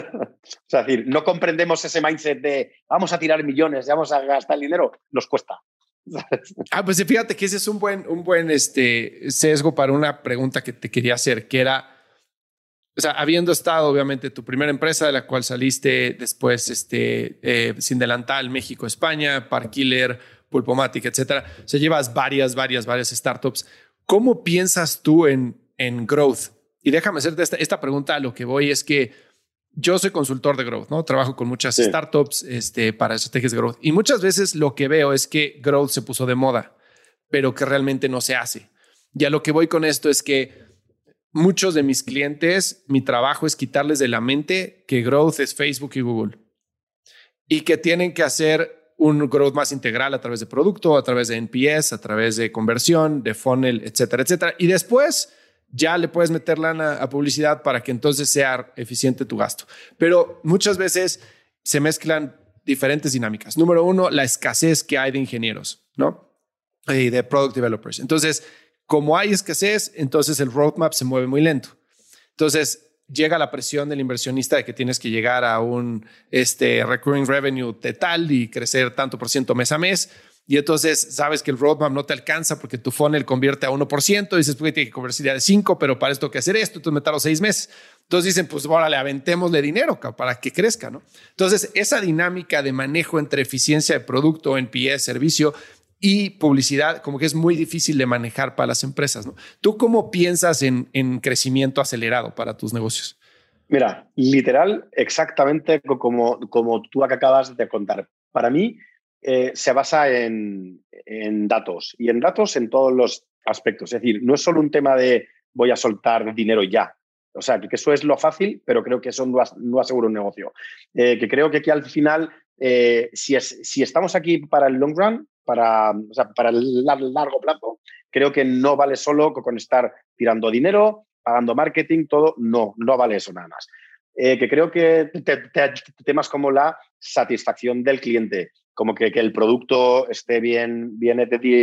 sea, es decir, no comprendemos ese mindset de vamos a tirar millones, vamos a gastar el dinero, nos cuesta. Ah, pues fíjate que ese es un buen, un buen este, sesgo para una pregunta que te quería hacer, que era, o sea, habiendo estado, obviamente, tu primera empresa de la cual saliste después, este, eh, Sin Delantal, México, España, Parkiller, Pulpomatic, etcétera. O sea, llevas varias, varias, varias startups. ¿Cómo piensas tú en, en growth? Y déjame hacerte esta, esta pregunta. A lo que voy es que yo soy consultor de growth, ¿no? Trabajo con muchas sí. startups este, para estrategias de growth. Y muchas veces lo que veo es que growth se puso de moda, pero que realmente no se hace. Y a lo que voy con esto es que muchos de mis clientes, mi trabajo es quitarles de la mente que growth es Facebook y Google y que tienen que hacer un growth más integral a través de producto, a través de N P S, a través de conversión, de funnel, etcétera, etcétera. Y después ya le puedes meter lana a publicidad para que entonces sea eficiente tu gasto. Pero muchas veces se mezclan diferentes dinámicas. Número uno, la escasez que hay de ingenieros, ¿no? Y de product developers. Entonces, como hay escasez, entonces el roadmap se mueve muy lento. Entonces llega la presión del inversionista de que tienes que llegar a un este, recurring revenue de tal y crecer tanto por ciento mes a mes. Y entonces sabes que el roadmap no te alcanza porque tu funnel convierte a uno por ciento. Y dices, pues tiene que convertir a cinco, pero para esto hay que hacer esto. Entonces me tardo seis meses. Entonces dicen, pues ahora le aventémosle dinero para que crezca, ¿no? Entonces, esa dinámica de manejo entre eficiencia de producto, N P S, servicio y publicidad, como que es muy difícil de manejar para las empresas, ¿no? ¿Tú cómo piensas en, en crecimiento acelerado para tus negocios? Mira, literal, exactamente como, como tú acabas de contar. Para mí, eh, se basa en, en datos y en datos en todos los aspectos. Es decir, no es solo un tema de voy a soltar dinero ya. O sea, que eso es lo fácil, pero creo que eso no, as, no asegura un negocio. Eh, que creo que aquí al final, eh, si, es, si estamos aquí para el long run, para, o sea, para el largo plazo, creo que no vale solo con estar tirando dinero, pagando marketing, todo. No, no vale eso nada más. Eh, que creo que te, te, temas como la satisfacción del cliente, como que, que el producto esté bien, bien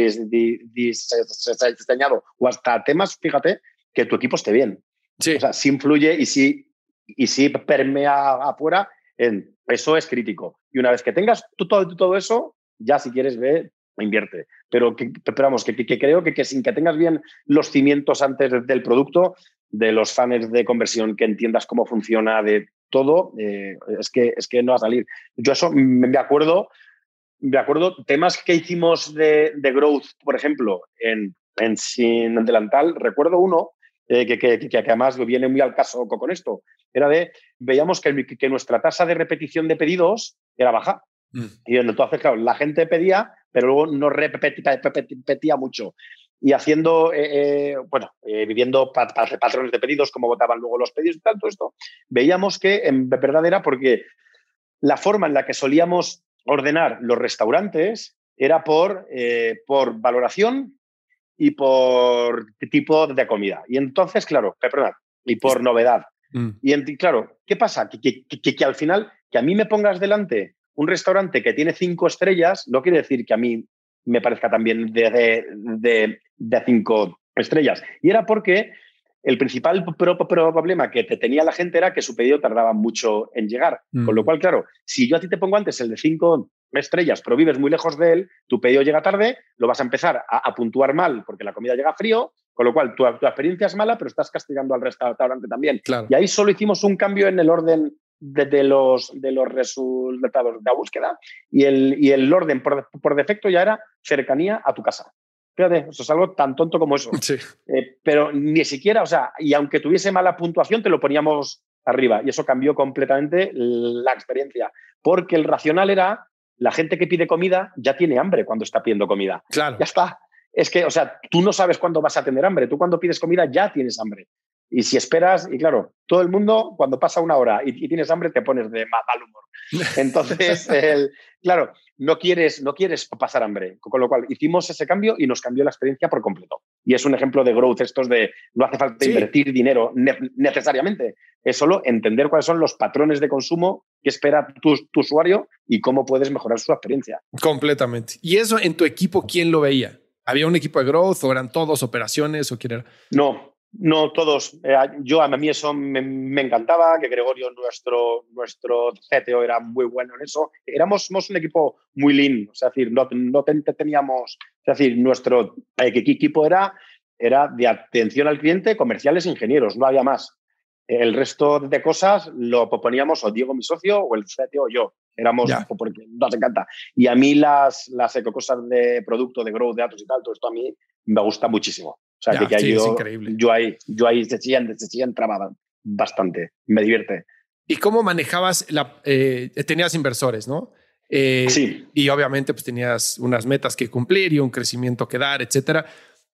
diseñado, o hasta temas, fíjate, que tu equipo esté bien. Sí. O sea, sí influye y sí, y sí permea afuera, en, eso es crítico. Y una vez que tengas todo, todo eso, ya si quieres ve, invierte. Pero, que, pero vamos, que, que, que creo que, que sin que tengas bien los cimientos antes del producto, de los funnels de conversión, que entiendas cómo funciona, de todo, eh, es, que, es que no va a salir. Yo eso me acuerdo, me acuerdo temas que hicimos de, de growth, por ejemplo, en, en Sin Delantal. Recuerdo uno eh, que, que, que además viene muy al caso con esto. Era de, veíamos que, que nuestra tasa de repetición de pedidos era baja. Mm. Y entonces, claro, la gente pedía, pero luego no repetía, repetía mucho. Y haciendo, eh, eh, bueno, eh, viviendo pat, pat, patrones de pedidos, cómo votaban luego los pedidos y tal, todo esto, veíamos que en verdad era porque la forma en la que solíamos ordenar los restaurantes era por, eh, por valoración y por tipo de comida. Y entonces, claro, perdón, y por novedad. Mm. Y en, claro, ¿qué pasa? Que, que, que, que al final, que a mí me pongas delante un restaurante que tiene cinco estrellas, no quiere decir que a mí me parezca también de, de, de, de cinco estrellas. Y era porque el principal pro, pro, problema que te tenía la gente era que su pedido tardaba mucho en llegar. Mm. Con lo cual, claro, si yo a ti te pongo antes el de cinco estrellas, pero vives muy lejos de él, tu pedido llega tarde, lo vas a empezar a, a puntuar mal porque la comida llega frío, con lo cual tu, tu experiencia es mala, pero estás castigando al restaurante también. Claro. Y ahí solo hicimos un cambio en el orden de, de, los, de los resultados de la búsqueda y el, y el orden por, por defecto ya era cercanía a tu casa. Fíjate, eso es algo tan tonto como eso. Sí. Eh, pero ni siquiera, o sea, y aunque tuviese mala puntuación, te lo poníamos arriba. Y eso cambió completamente la experiencia. Porque el racional era, la gente que pide comida ya tiene hambre cuando está pidiendo comida. Claro. Ya está. Es que, o sea, tú no sabes cuándo vas a tener hambre. Tú cuando pides comida ya tienes hambre. Y si esperas, y claro, todo el mundo cuando pasa una hora y, y tienes hambre te pones de mal humor. Entonces, el, claro, no quieres, no quieres pasar hambre. Con lo cual hicimos ese cambio y nos cambió la experiencia por completo. Y es un ejemplo de growth estos de no hace falta sí. invertir dinero ne necesariamente. Es solo entender cuáles son los patrones de consumo que espera tu, tu usuario y cómo puedes mejorar su experiencia. Completamente. ¿Y eso en tu equipo quién lo veía? ¿Había un equipo de growth o eran todos operaciones o quién era? No. No, todos. Eh, yo a mí eso me, me encantaba, que Gregorio, nuestro, nuestro C T O, era muy bueno en eso. Éramos, éramos un equipo muy lean, o sea, es decir, no, no teníamos, es decir, nuestro equipo era, era de atención al cliente, comerciales, ingenieros, no había más. El resto de cosas lo poníamos o Diego, mi socio, o el C T O o yo. Éramos, yeah. porque nos encanta. Y a mí las, las cosas de producto, de growth, de datos y tal, todo esto a mí me gusta muchísimo. O sea, yeah, que, que sí, yo, es increíble. yo ahí, yo ahí se siguen, se siguen trabajando bastante. Me divierte. ¿Y cómo manejabas? La, eh, tenías inversores, ¿no? Eh, sí. Y obviamente pues tenías unas metas que cumplir y un crecimiento que dar, etcétera.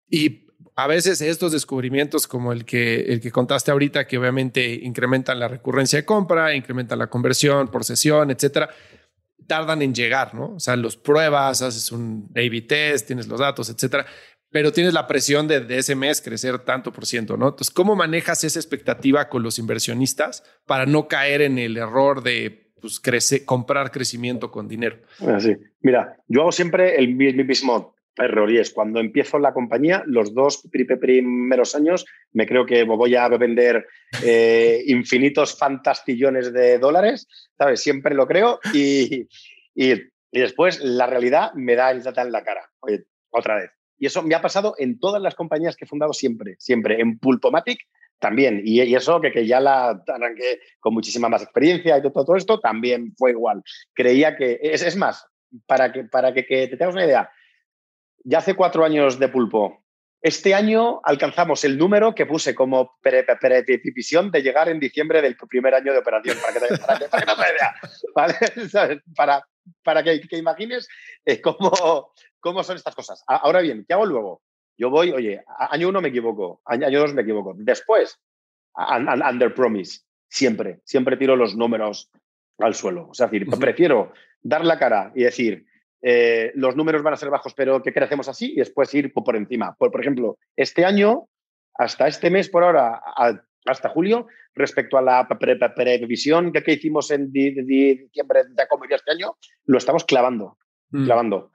Y a veces estos descubrimientos como el que, el que contaste ahorita, que obviamente incrementan la recurrencia de compra, incrementan la conversión por sesión, etcétera, tardan en llegar, ¿no? O sea, los pruebas, haces un A B test, tienes los datos, etcétera, pero tienes la presión de, de ese mes crecer tanto por ciento, ¿no? Entonces, ¿cómo manejas esa expectativa con los inversionistas para no caer en el error de pues, crece, comprar crecimiento con dinero? Así. Mira, yo hago siempre el mismo error y es cuando empiezo la compañía, los dos primeros años, me creo que voy a vender eh, infinitos fantastillones de dólares, ¿sabes? Siempre lo creo y, y, y después la realidad me da el data en la cara. Oye, otra vez. Y eso me ha pasado en todas las compañías que he fundado siempre, siempre. En Pulpomatic también. Y, y eso que, que ya la arranqué con muchísima más experiencia y todo, todo esto, también fue igual. Creía que, es, es más, para, que, para que, que te tengas una idea, ya hace cuatro años de Pulpo. Este año alcanzamos el número que puse como previsión de llegar en diciembre del primer año de operación, para que te, para que, para que te hagas idea, ¿vale? ¿Sabes? Para, para que, que imagines eh, cómo, cómo son estas cosas. Ahora bien, ¿qué hago luego? Yo voy, oye, año uno me equivoco, año dos me equivoco. Después, under promise, siempre, siempre tiro los números al suelo. O sea, es decir, uh-huh. prefiero dar la cara y decir, eh, los números van a ser bajos, pero que crecemos así, y después ir por encima. Por, por ejemplo, este año, hasta este mes, por ahora, a, hasta julio, respecto a la previsión que, que hicimos en di, di, diciembre de cómo iría este año, lo estamos clavando, mm. clavando.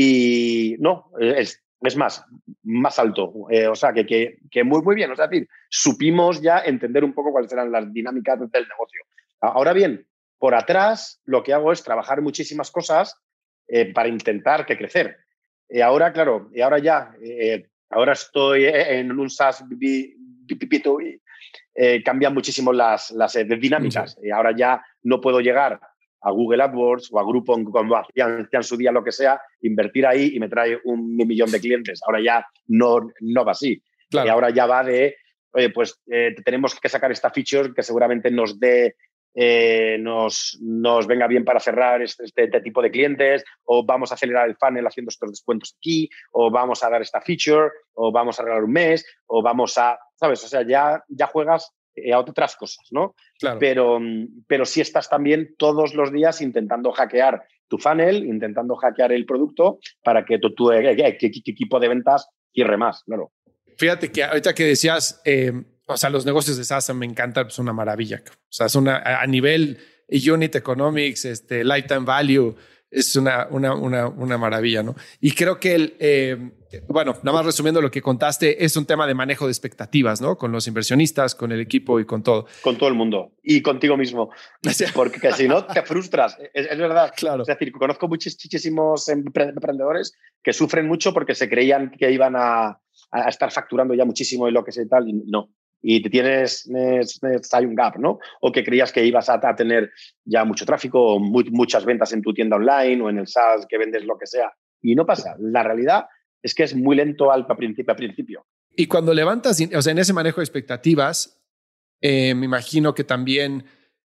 Y no, es, es más, más alto. Eh, o sea, que, que, que muy, muy bien. O sea, es decir, supimos ya entender un poco cuáles eran las dinámicas del negocio. Ahora bien, por atrás, lo que hago es trabajar muchísimas cosas Eh, para intentar que crecer. Eh, ahora, claro, y ahora ya, eh, ahora estoy en un SaaS B dos B, eh, cambian muchísimo las, las eh, dinámicas. Sí. Y ahora ya no puedo llegar a Google AdWords o a Groupon como hacían en su día, lo que sea, invertir ahí y me trae un millón de clientes. Ahora ya no, no va así. Claro. Y ahora ya va de, oye, pues eh, tenemos que sacar esta feature que seguramente nos dé Eh, nos, nos venga bien para cerrar este, este, este tipo de clientes, o vamos a acelerar el funnel haciendo estos descuentos aquí, o vamos a dar esta feature, o vamos a regalar un mes, o vamos a, ¿sabes? O sea, ya, ya juegas a otras cosas, ¿no? Claro. Pero, pero sí estás también todos los días intentando hackear tu funnel, intentando hackear el producto para que tu, tu equipo de ventas cierre más, claro. Fíjate que ahorita que decías... Eh, O sea, los negocios de SaaS me encantan, es una maravilla. O sea, es una, a nivel unit economics, este, lifetime value, es una, una, una, una maravilla, ¿no? Y creo que, el, eh, bueno, nada más resumiendo lo que contaste, es un tema de manejo de expectativas, ¿no? Con los inversionistas, con el equipo y con todo. Con todo el mundo y contigo mismo. Porque si no, te frustras. Es, es verdad. Claro. Es decir, conozco muchísimos emprendedores que sufren mucho porque se creían que iban a, a estar facturando ya muchísimo y lo que sea y tal, y no. Y te tienes, hay un gap, ¿no? O que creías que ibas a, a tener ya mucho tráfico o muy, muchas ventas en tu tienda online o en el SaaS que vendes lo que sea. Y no pasa. La realidad es que es muy lento al principio. A principio. Y cuando levantas, o sea, en ese manejo de expectativas, eh, me imagino que también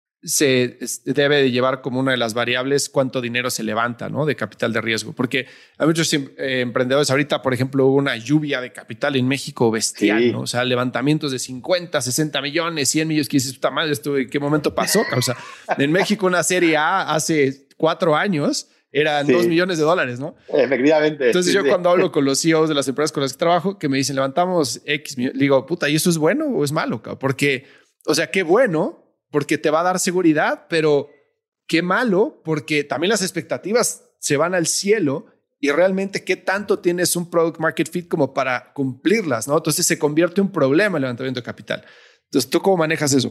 se debe de llevar como una de las variables cuánto dinero se levanta, ¿no? De capital de riesgo. Porque hay muchos eh, emprendedores. Ahorita, por ejemplo, hubo una lluvia de capital en México bestial, sí. ¿no? O sea, levantamientos de cincuenta, sesenta millones, cien millones. Que dices, puta madre, ¿esto en qué momento pasó? O sea, en México una serie A hace cuatro años eran sí. dos millones de dólares, ¿no? Efectivamente. Entonces sí, yo sí. cuando hablo con los C E Os de las empresas con las que trabajo, que me dicen, levantamos X, le digo, puta, ¿y eso es bueno o es malo? Porque, o sea, qué bueno, porque te va a dar seguridad, pero qué malo, porque también las expectativas se van al cielo y realmente qué tanto tienes un product market fit como para cumplirlas, ¿no? Entonces se convierte en un problema el levantamiento de capital. Entonces, ¿tú cómo manejas eso?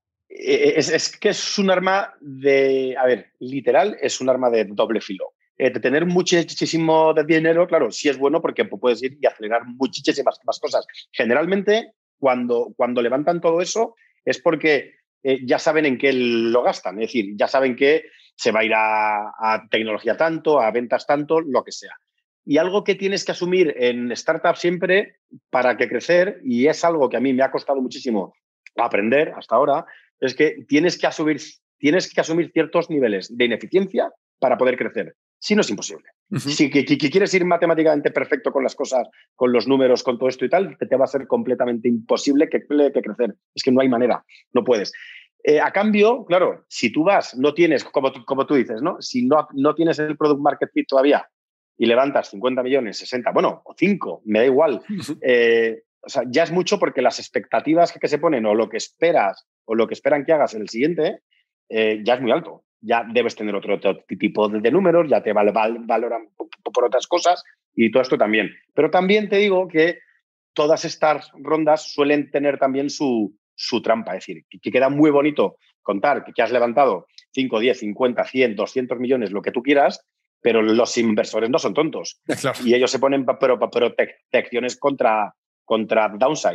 Es, es que es un arma de, a ver, literal, es un arma de doble filo. Eh, de tener muchísimo de dinero, claro, sí es bueno porque puedes ir y acelerar muchísimas más cosas. Generalmente, cuando, cuando levantan todo eso, es porque eh, ya saben en qué lo gastan. Es decir, ya saben que se va a ir a, a tecnología tanto, a ventas tanto, lo que sea. Y algo que tienes que asumir en startup siempre para que crecer, y es algo que a mí me ha costado muchísimo aprender hasta ahora, es que tienes que asumir, tienes que asumir ciertos niveles de ineficiencia para poder crecer. Si no, es imposible. Uh-huh. Si que, que, que quieres ir matemáticamente perfecto con las cosas, con los números, con todo esto y tal, te, te va a ser completamente imposible que, que crecer. Es que no hay manera, no puedes. Eh, a cambio, claro, si tú vas, no tienes, como tú, como tú dices, ¿no? Si no, no tienes el product market fit todavía y levantas cincuenta millones, sesenta, bueno, o cinco, me da igual. Uh-huh. eh, o sea, ya es mucho porque las expectativas que, que se ponen o lo que esperas o lo que esperan que hagas en el siguiente eh, ya es muy alto. Ya debes tener otro, otro tipo de, de números, ya te val, val, valoran por, por otras cosas y todo esto también. Pero también te digo que todas estas rondas suelen tener también su, su trampa. Es decir, que, que queda muy bonito contar que, que has levantado cinco, diez, cincuenta, cien, doscientos millones, lo que tú quieras, pero los inversores no son tontos. Claro. Y ellos se ponen protecciones contra, contra downside.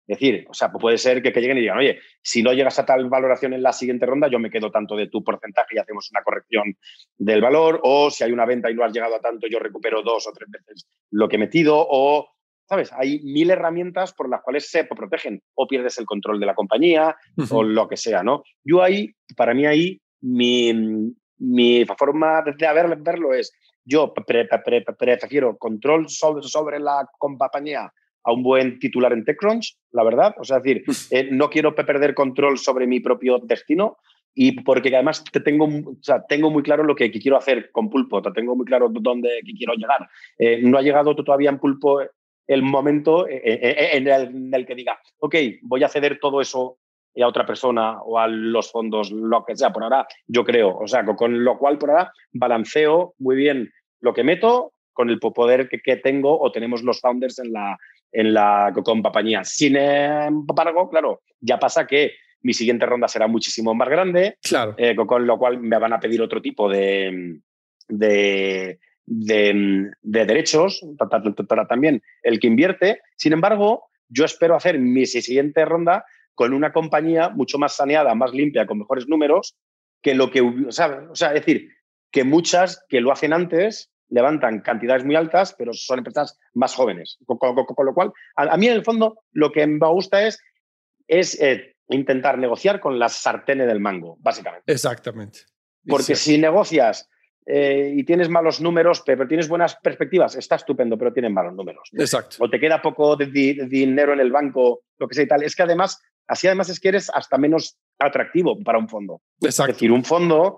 Es decir, o sea, puede ser que, que lleguen y digan, oye, si no llegas a tal valoración en la siguiente ronda, yo me quedo tanto de tu porcentaje y hacemos una corrección del valor, o si hay una venta y no has llegado a tanto, yo recupero dos o tres veces lo que he metido, o, ¿sabes? Hay mil herramientas por las cuales se protegen, o pierdes el control de la compañía, uh-huh. o lo que sea, ¿no? Yo ahí, para mí ahí, mi, mi forma de ver, verlo es, yo pre, pre, pre, pre, prefiero control sobre, sobre la compañía a un buen titular en TechCrunch, la verdad. O sea, es decir, eh, no quiero perder control sobre mi propio destino y porque además te tengo, o sea, tengo muy claro lo que quiero hacer con Pulpo, te tengo muy claro dónde quiero llegar. Eh, no ha llegado todavía en Pulpo el momento eh, eh, en, el, en el que diga, ok, voy a ceder todo eso a otra persona o a los fondos, lo que sea. Por ahora, yo creo. O sea, con, con lo cual, por ahora, balanceo muy bien lo que meto con el poder que, que tengo o tenemos los founders en la, en la compañía. Sin embargo, claro, ya pasa que mi siguiente ronda será muchísimo más grande, claro. eh, con, con lo cual me van a pedir otro tipo de, de, de, de derechos, también el que invierte. Sin embargo, yo espero hacer mi siguiente ronda con una compañía mucho más saneada, más limpia, con mejores números, que lo que, o sea, o sea, es decir, que muchas que lo hacen antes levantan cantidades muy altas, pero son empresas más jóvenes. Con, con, con, con lo cual, a, a mí en el fondo lo que me gusta es, es eh, intentar negociar con la sartén del mango, básicamente. Exactamente. Porque si negocias eh, y tienes malos números, pero tienes buenas perspectivas, está estupendo, pero tienes malos números. Exacto. O te queda poco de, de, de dinero en el banco, lo que sea y tal. Es que además, así además es que eres hasta menos atractivo para un fondo. Exacto. Es decir, un fondo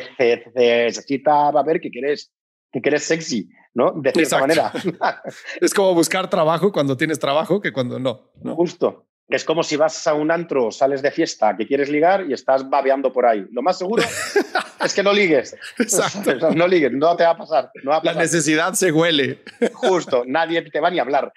necesita ver que quieres que eres sexy, ¿no? De cierta Exacto. manera. Es como buscar trabajo cuando tienes trabajo que cuando no, no. Justo. Es como si vas a un antro, sales de fiesta, que quieres ligar y estás babeando por ahí. Lo más seguro es que no ligues. Exacto. No ligues, no te va a pasar. No va a pasar. La necesidad se huele. Justo, nadie te va ni a hablar.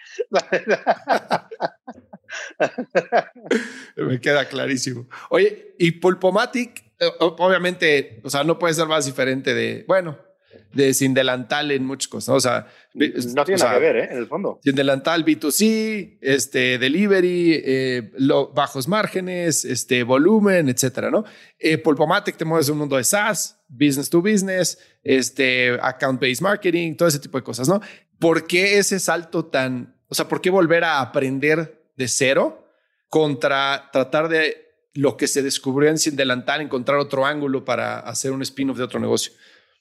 Me queda clarísimo. Oye, y Pulpomatic, obviamente, o sea, no puede ser más diferente de, bueno, de Sin Delantal en muchas cosas, ¿no? O sea, no tiene o sea, nada que ver, ¿eh? En el fondo. Sin Delantal B dos C, este, delivery, eh, lo, bajos márgenes, este, volumen, etcétera, ¿no? Eh, Pulpomatic te mueves en un mundo de SaaS, business to business, este, account-based marketing, todo ese tipo de cosas, ¿no? ¿Por qué ese salto tan, o sea, por qué volver a aprender de cero contra tratar de lo que se descubrió en Sin Delantal, encontrar otro ángulo para hacer un spin-off de otro negocio?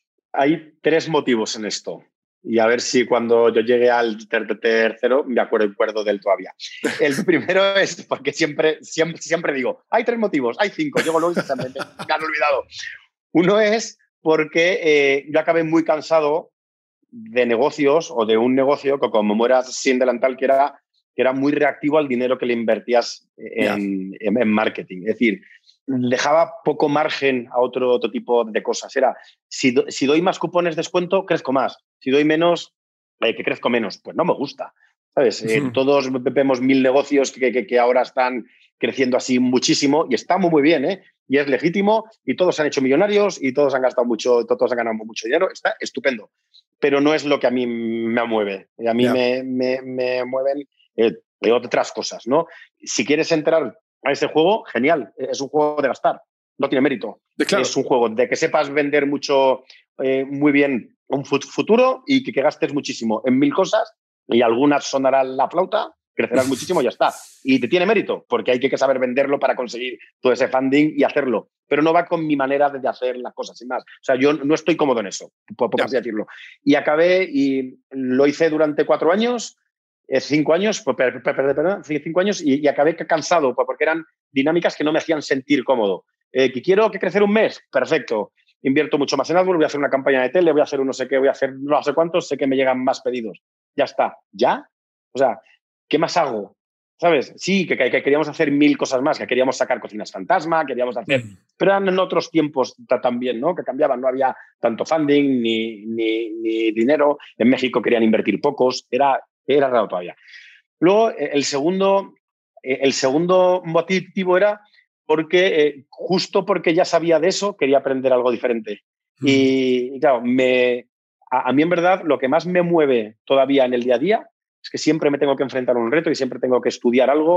Hay tres motivos en esto. Y a ver si cuando yo llegue al ter tercero me acuerdo, acuerdo del todavía. El primero es porque siempre, siempre, siempre digo, hay tres motivos, hay cinco, llego luego y se me, me han olvidado. Uno es porque eh, yo acabé muy cansado de negocios o de un negocio que como mueras Sin Delantal, que era, que era muy reactivo al dinero que le invertías en, yeah. en, en marketing. Es decir, dejaba poco margen a otro, otro tipo de cosas. Era, si, do, si doy más cupones de descuento, crezco más. Si doy menos, eh, que crezco menos. Pues no me gusta. ¿Sabes? Eh, uh-huh. Todos vemos mil negocios que, que, que ahora están creciendo así muchísimo y está muy, muy bien, ¿eh? Y es legítimo y todos se han hecho millonarios y todos han gastado mucho, todos han ganado mucho dinero. Está estupendo. Pero no es lo que a mí me mueve. A mí yeah. me, me, me mueven eh, otras cosas, ¿no? Si quieres entrar a ese juego, genial. Es un juego de gastar. No tiene mérito. Claro. Es un juego de que sepas vender mucho, eh, muy bien un futuro y que, que gastes muchísimo en mil cosas y algunas sonarán la flauta, crecerás muchísimo y ya está. Y te tiene mérito, porque hay que saber venderlo para conseguir todo ese funding y hacerlo. Pero no va con mi manera de hacer las cosas, sin más. O sea, yo no estoy cómodo en eso, por, por así decirlo. Y acabé y lo hice durante cuatro años, eh, cinco años, perdón, perdón, cinco años y, y acabé cansado, porque eran dinámicas que no me hacían sentir cómodo. Eh, ¿que quiero que crecer un mes? Perfecto. Invierto mucho más en AdWords, voy a hacer una campaña de tele, voy a hacer un no sé qué, voy a hacer no sé cuántos, sé que me llegan más pedidos. Ya está. ¿Ya? O sea, ¿qué más hago? ¿Sabes? Sí, que, que, que queríamos hacer mil cosas más, que queríamos sacar Cocinas Fantasma, queríamos hacer... Mm. Pero eran en otros tiempos también, ¿no? Que cambiaban, no había tanto funding ni, ni, ni dinero. En México querían invertir pocos, era, era raro todavía. Luego, el segundo, el segundo motivo era porque, eh, justo porque ya sabía de eso, quería aprender algo diferente. Mm. Y, y claro, me, a, a mí en verdad lo que más me mueve todavía en el día a día es que siempre me tengo que enfrentar a un reto y siempre tengo que estudiar algo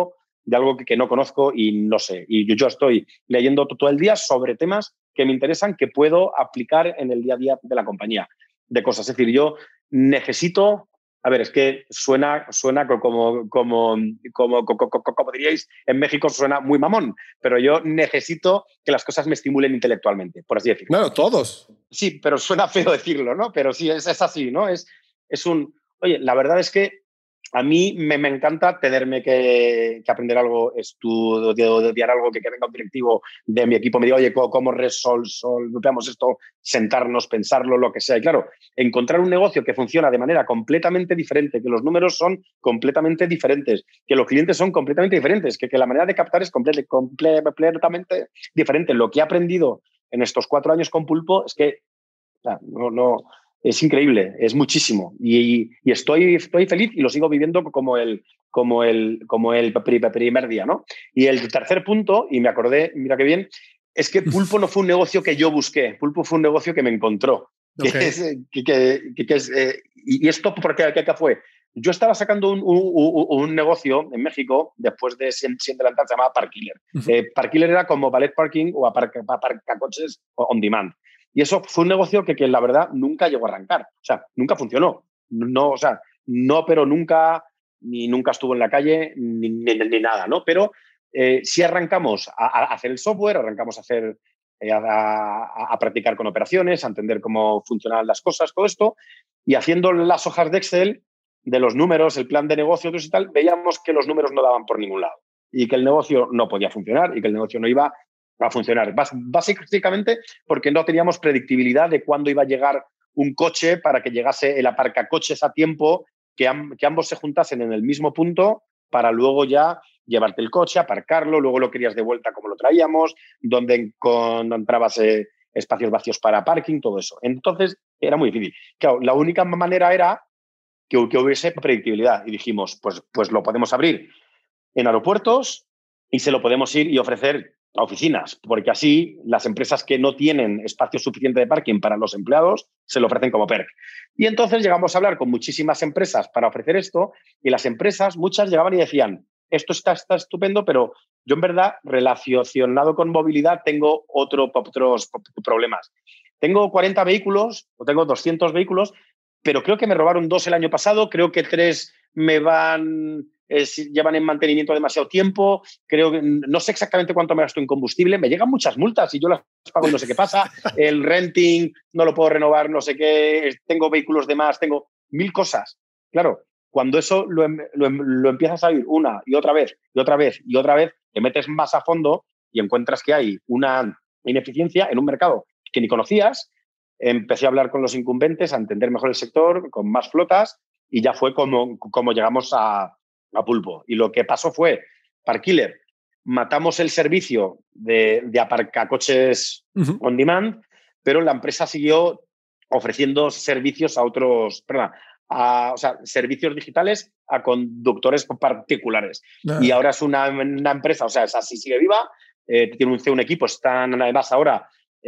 de algo que, que no conozco y no sé. Y yo, yo estoy leyendo todo el día sobre temas que me interesan, que puedo aplicar en el día a día de la compañía, de cosas. Es decir, yo necesito... A ver, es que suena, suena como, como, como, como, como diríais, en México suena muy mamón, pero yo necesito que las cosas me estimulen intelectualmente, por así decirlo. Claro, todos. Sí, pero suena feo decirlo, ¿no? Pero sí, es, es así, ¿no? Es, es un... Oye, la verdad es que a mí me, me encanta tenerme que, que aprender algo, estudiar algo, que, que venga un directivo de mi equipo, me diga, oye, ¿cómo resolvemos esto? Sentarnos, pensarlo, lo que sea. Y claro, encontrar un negocio que funciona de manera completamente diferente, que los números son completamente diferentes, que los clientes son completamente diferentes, que, que la manera de captar es comple completamente diferente. Lo que he aprendido en estos cuatro años con Pulpo es que o sea, no... no es increíble, es muchísimo. Y, y estoy, estoy feliz y lo sigo viviendo como el, como el, como el primer día, ¿no? Y el tercer punto, y me acordé, mira qué bien, es que Pulpo no fue un negocio que yo busqué, Pulpo fue un negocio que me encontró. Okay. Que es, que, que, que es, eh, y esto, ¿por qué, qué fue? Yo estaba sacando un, un, un negocio en México después de Siente Lantar, se llamaba Parkiller. Uh-huh. eh, Parkiller era como valet parking o aparcacoches on demand. Y eso fue un negocio que, que la verdad nunca llegó a arrancar. O sea, nunca funcionó. No, o sea, no, pero nunca, ni nunca estuvo en la calle, ni, ni, ni nada, ¿no? Pero eh, sí arrancamos a, a hacer el software, arrancamos a hacer, eh, a, a, a practicar con operaciones, a entender cómo funcionaban las cosas, todo esto. Y haciendo las hojas de Excel de los números, el plan de negocio y tal, veíamos que los números no daban por ningún lado. Y que el negocio no podía funcionar y que el negocio no iba a funcionar. Básicamente porque no teníamos predictibilidad de cuándo iba a llegar un coche para que llegase el aparcacoches a tiempo, que, am que ambos se juntasen en el mismo punto para luego ya llevarte el coche, aparcarlo, luego lo querías de vuelta como lo traíamos, donde encontrabas eh, espacios vacíos para parking, todo eso. Entonces era muy difícil. Claro, la única manera era que, que hubiese predictibilidad y dijimos, pues, pues lo podemos abrir en aeropuertos y se lo podemos ir y ofrecer a oficinas, porque así las empresas que no tienen espacio suficiente de parking para los empleados se lo ofrecen como perk. Y entonces llegamos a hablar con muchísimas empresas para ofrecer esto y las empresas, muchas llegaban y decían, esto está, está estupendo, pero yo en verdad relacionado con movilidad tengo otro, otros problemas. Tengo cuarenta vehículos o tengo doscientos vehículos, pero creo que me robaron dos el año pasado, creo que tres me van... Es, llevan en mantenimiento demasiado tiempo, creo que no sé exactamente cuánto me gasto en combustible, me llegan muchas multas y yo las pago y no sé qué pasa, el renting no lo puedo renovar, no sé qué, tengo vehículos de más, tengo mil cosas. Claro, cuando eso lo, lo, lo empiezas a oír una y otra vez y otra vez y otra vez, te metes más a fondo y encuentras que hay una ineficiencia en un mercado que ni conocías. Empecé a hablar con los incumbentes, a entender mejor el sector, con más flotas y ya fue como, como llegamos a a Pulpo. Y lo que pasó fue, Parkiller, matamos el servicio de, de aparcacoches uh-huh. on demand, pero la empresa siguió ofreciendo servicios a otros, perdón, a, o sea, servicios digitales a conductores particulares. Uh-huh. Y ahora es una, una empresa, o sea, es así, sigue viva, eh, tiene un, un equipo, están además ahora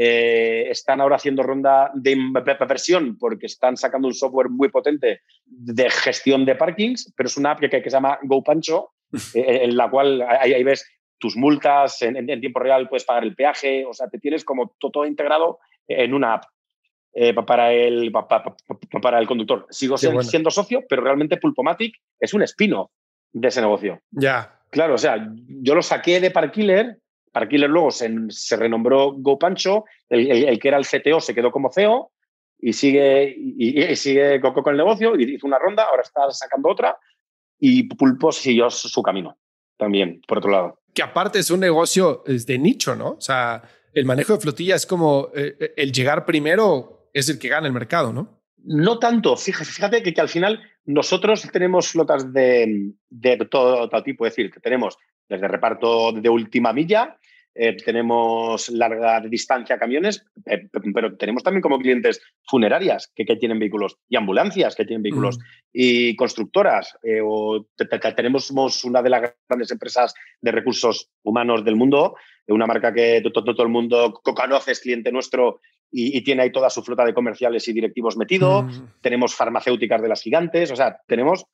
Eh, están ahora haciendo ronda de inversión porque están sacando un software muy potente de gestión de parkings, pero es una app que, que se llama GoPancho, eh, en la cual ahí, ahí ves tus multas en, en, en tiempo real, puedes pagar el peaje, o sea, te tienes como todo, todo integrado en una app eh, para, el, para, para el conductor. Sigo siendo, bueno. siendo socio, pero realmente Pulpomatic es un spin-off de ese negocio. Ya. Yeah. Claro, o sea, yo lo saqué de Parkiller. Parkiller luego se, se renombró GoPancho, el, el, el que era el C T O se quedó como C E O y sigue, y, y sigue con, con el negocio, y hizo una ronda, ahora está sacando otra y Pulpo siguió su camino también, por otro lado. Que aparte es un negocio es de nicho, ¿no? O sea, el manejo de flotilla es como eh, el llegar primero es el que gana el mercado, ¿no? No tanto. Fíjate, fíjate que, que al final nosotros tenemos flotas de, de todo, todo tipo, es decir, que tenemos desde reparto de última milla, eh, tenemos larga distancia camiones, eh, pero tenemos también como clientes funerarias que, que tienen vehículos y ambulancias que tienen vehículos mm. y constructoras. Eh, o te, te, tenemos una de las grandes empresas de recursos humanos del mundo, una marca que todo, todo el mundo conoce, es cliente nuestro y, y tiene ahí toda su flota de comerciales y directivos metido. Mm. Tenemos farmacéuticas de las gigantes, o sea, tenemos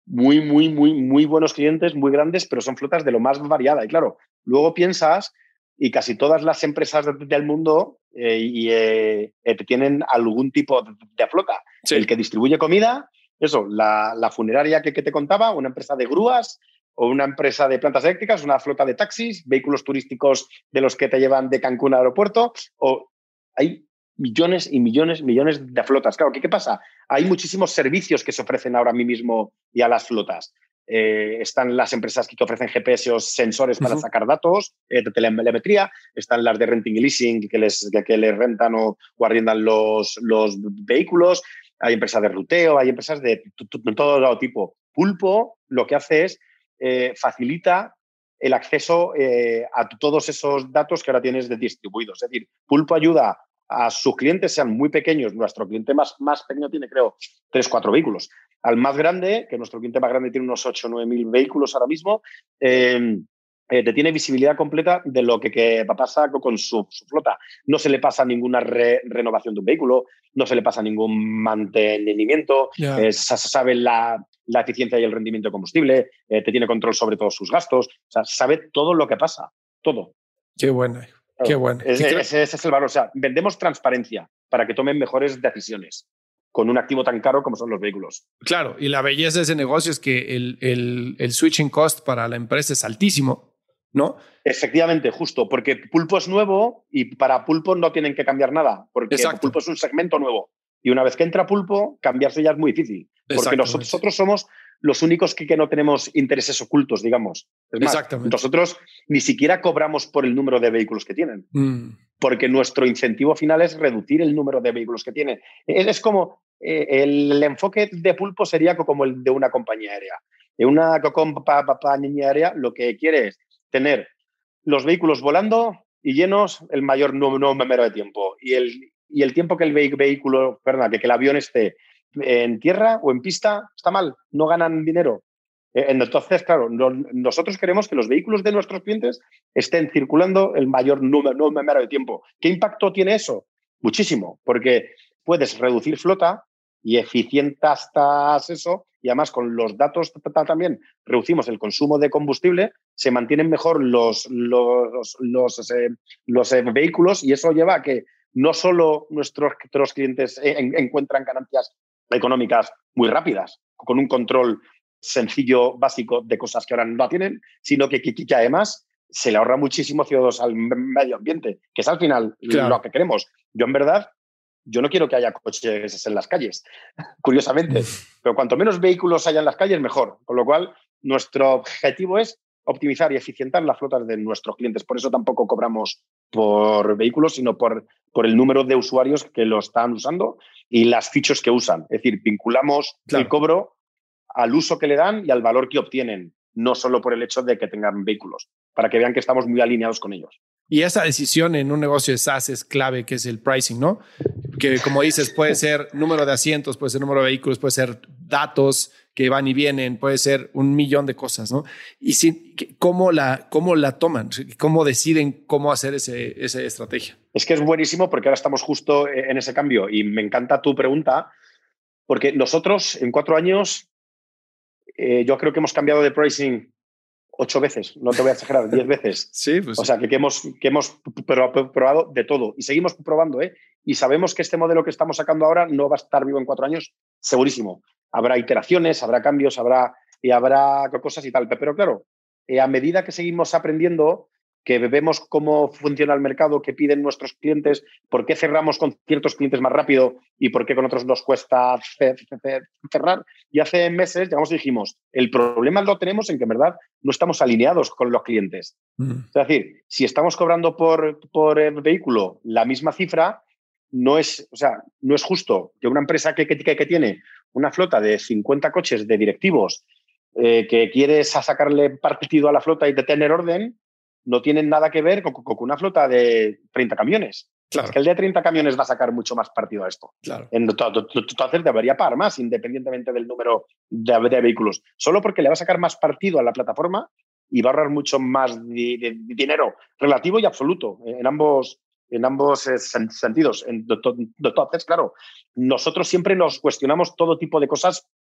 muy, muy, muy, muy buenos clientes, muy grandes, pero son flotas de lo más variada. Y claro, luego piensas y casi todas las empresas de, del mundo eh, y, eh, eh, tienen algún tipo de, de flota. Sí. El que distribuye comida, eso, la, la funeraria que, que te contaba, una empresa de grúas o una empresa de plantas eléctricas, una flota de taxis, vehículos turísticos de los que te llevan de Cancún al aeropuerto, o hay millones y millones, millones de flotas. Claro, ¿qué, qué pasa? Hay muchísimos servicios que se ofrecen ahora mismo y a las flotas. Eh, están las empresas que ofrecen G P S o sensores para uh-huh. sacar datos eh, de telemetría, están las de renting y leasing que les, que, que les rentan o, o arriendan los, los vehículos, hay empresas de ruteo, hay empresas de, de todo tipo. Pulpo lo que hace es eh, facilita el acceso eh, a todos esos datos que ahora tienes de distribuidos. Es decir, Pulpo ayuda a sus clientes, sean muy pequeños. Nuestro cliente más, más pequeño tiene, creo, tres, cuatro vehículos. Al más grande, que nuestro cliente más grande tiene unos ocho o nueve mil vehículos ahora mismo, eh, eh, te tiene visibilidad completa de lo que, que pasa con su, su flota. No se le pasa ninguna re, renovación de un vehículo, no se le pasa ningún mantenimiento, yeah. eh, sabe la, la eficiencia y el rendimiento de combustible, eh, te tiene control sobre todos sus gastos, o sea, sabe todo lo que pasa, todo. Qué bueno. Qué bueno. Ese, ese, ese es el valor. O sea, vendemos transparencia para que tomen mejores decisiones con un activo tan caro como son los vehículos. Claro, y la belleza de ese negocio es que el, el, el switching cost para la empresa es altísimo, ¿no? Efectivamente, justo, porque Pulpo es nuevo y para Pulpo no tienen que cambiar nada, porque Exacto. Pulpo es un segmento nuevo. Y una vez que entra Pulpo, cambiarse ya es muy difícil, porque nosotros somos los únicos que, que no tenemos intereses ocultos, digamos. Es más, nosotros ni siquiera cobramos por el número de vehículos que tienen, mm. porque nuestro incentivo final es reducir el número de vehículos que tienen. Es, es como eh, el, el enfoque de Pulpo sería como el de una compañía aérea. En una compañía aérea lo que quiere es tener los vehículos volando y llenos el mayor número de tiempo. Y el, y el tiempo que el vehículo, perdón, que, que el avión esté en tierra o en pista, está mal, no ganan dinero. Entonces, claro, no, nosotros queremos que los vehículos de nuestros clientes estén circulando el mayor número, número de tiempo. ¿Qué impacto tiene eso? Muchísimo, porque puedes reducir flota y eficientas eso, y además con los datos también reducimos el consumo de combustible, se mantienen mejor los, los, los, eh, los eh, vehículos, y eso lleva a que no solo nuestros, nuestros clientes en, encuentran ganancias económicas muy rápidas, con un control sencillo, básico de cosas que ahora no tienen, sino que, que, que además se le ahorra muchísimo C O dos al medio ambiente, que es al final claro. lo que queremos. Yo, en verdad, yo no quiero que haya coches en las calles, curiosamente, pero cuanto menos vehículos haya en las calles, mejor. Con lo cual, nuestro objetivo es optimizar y eficientar las flotas de nuestros clientes. Por eso tampoco cobramos por vehículos, sino por, por el número de usuarios que lo están usando y las features que usan. Es decir, vinculamos claro. el cobro al uso que le dan y al valor que obtienen, no solo por el hecho de que tengan vehículos, para que vean que estamos muy alineados con ellos. Y esa decisión en un negocio de SaaS es clave, que es el pricing, ¿no? Que, como dices, puede ser número de asientos, puede ser número de vehículos, puede ser datos que van y vienen, puede ser un millón de cosas, ¿no? Y si, ¿cómo la, cómo la toman? ¿Cómo deciden cómo hacer ese, esa estrategia? Es que es buenísimo porque ahora estamos justo en ese cambio y me encanta tu pregunta porque nosotros en cuatro años eh, yo creo que hemos cambiado de pricing ocho veces, no te voy a exagerar, diez veces. Sí, pues o sea, que, que hemos, que hemos probado de todo y seguimos probando, ¿eh? Y sabemos que este modelo que estamos sacando ahora no va a estar vivo en cuatro años, segurísimo. Habrá iteraciones, habrá cambios, habrá, y habrá cosas y tal. Pero claro, eh, a medida que seguimos aprendiendo, que vemos cómo funciona el mercado, qué piden nuestros clientes, por qué cerramos con ciertos clientes más rápido y por qué con otros nos cuesta cerrar. Y hace meses llegamos y dijimos, el problema lo tenemos en que en verdad no estamos alineados con los clientes. Mm. Es decir, si estamos cobrando por, por el vehículo la misma cifra, no es, o sea, no es justo que una empresa que, que, que tiene una flota de cincuenta coches de directivos eh, que quiere sacarle partido a la flota y de tener orden, no tienen nada que ver con, con, con una flota de treinta camiones. Claro. Es que el de treinta camiones va a sacar mucho más partido a esto. Claro. Entonces debería pagar más, independientemente del número de, de vehículos. Solo porque le va a sacar más partido a la plataforma y va a ahorrar mucho más de, de, de dinero relativo y absoluto en ambos, en ambos eh, sentidos. Entonces, claro, nosotros siempre nos cuestionamos todo tipo de cosas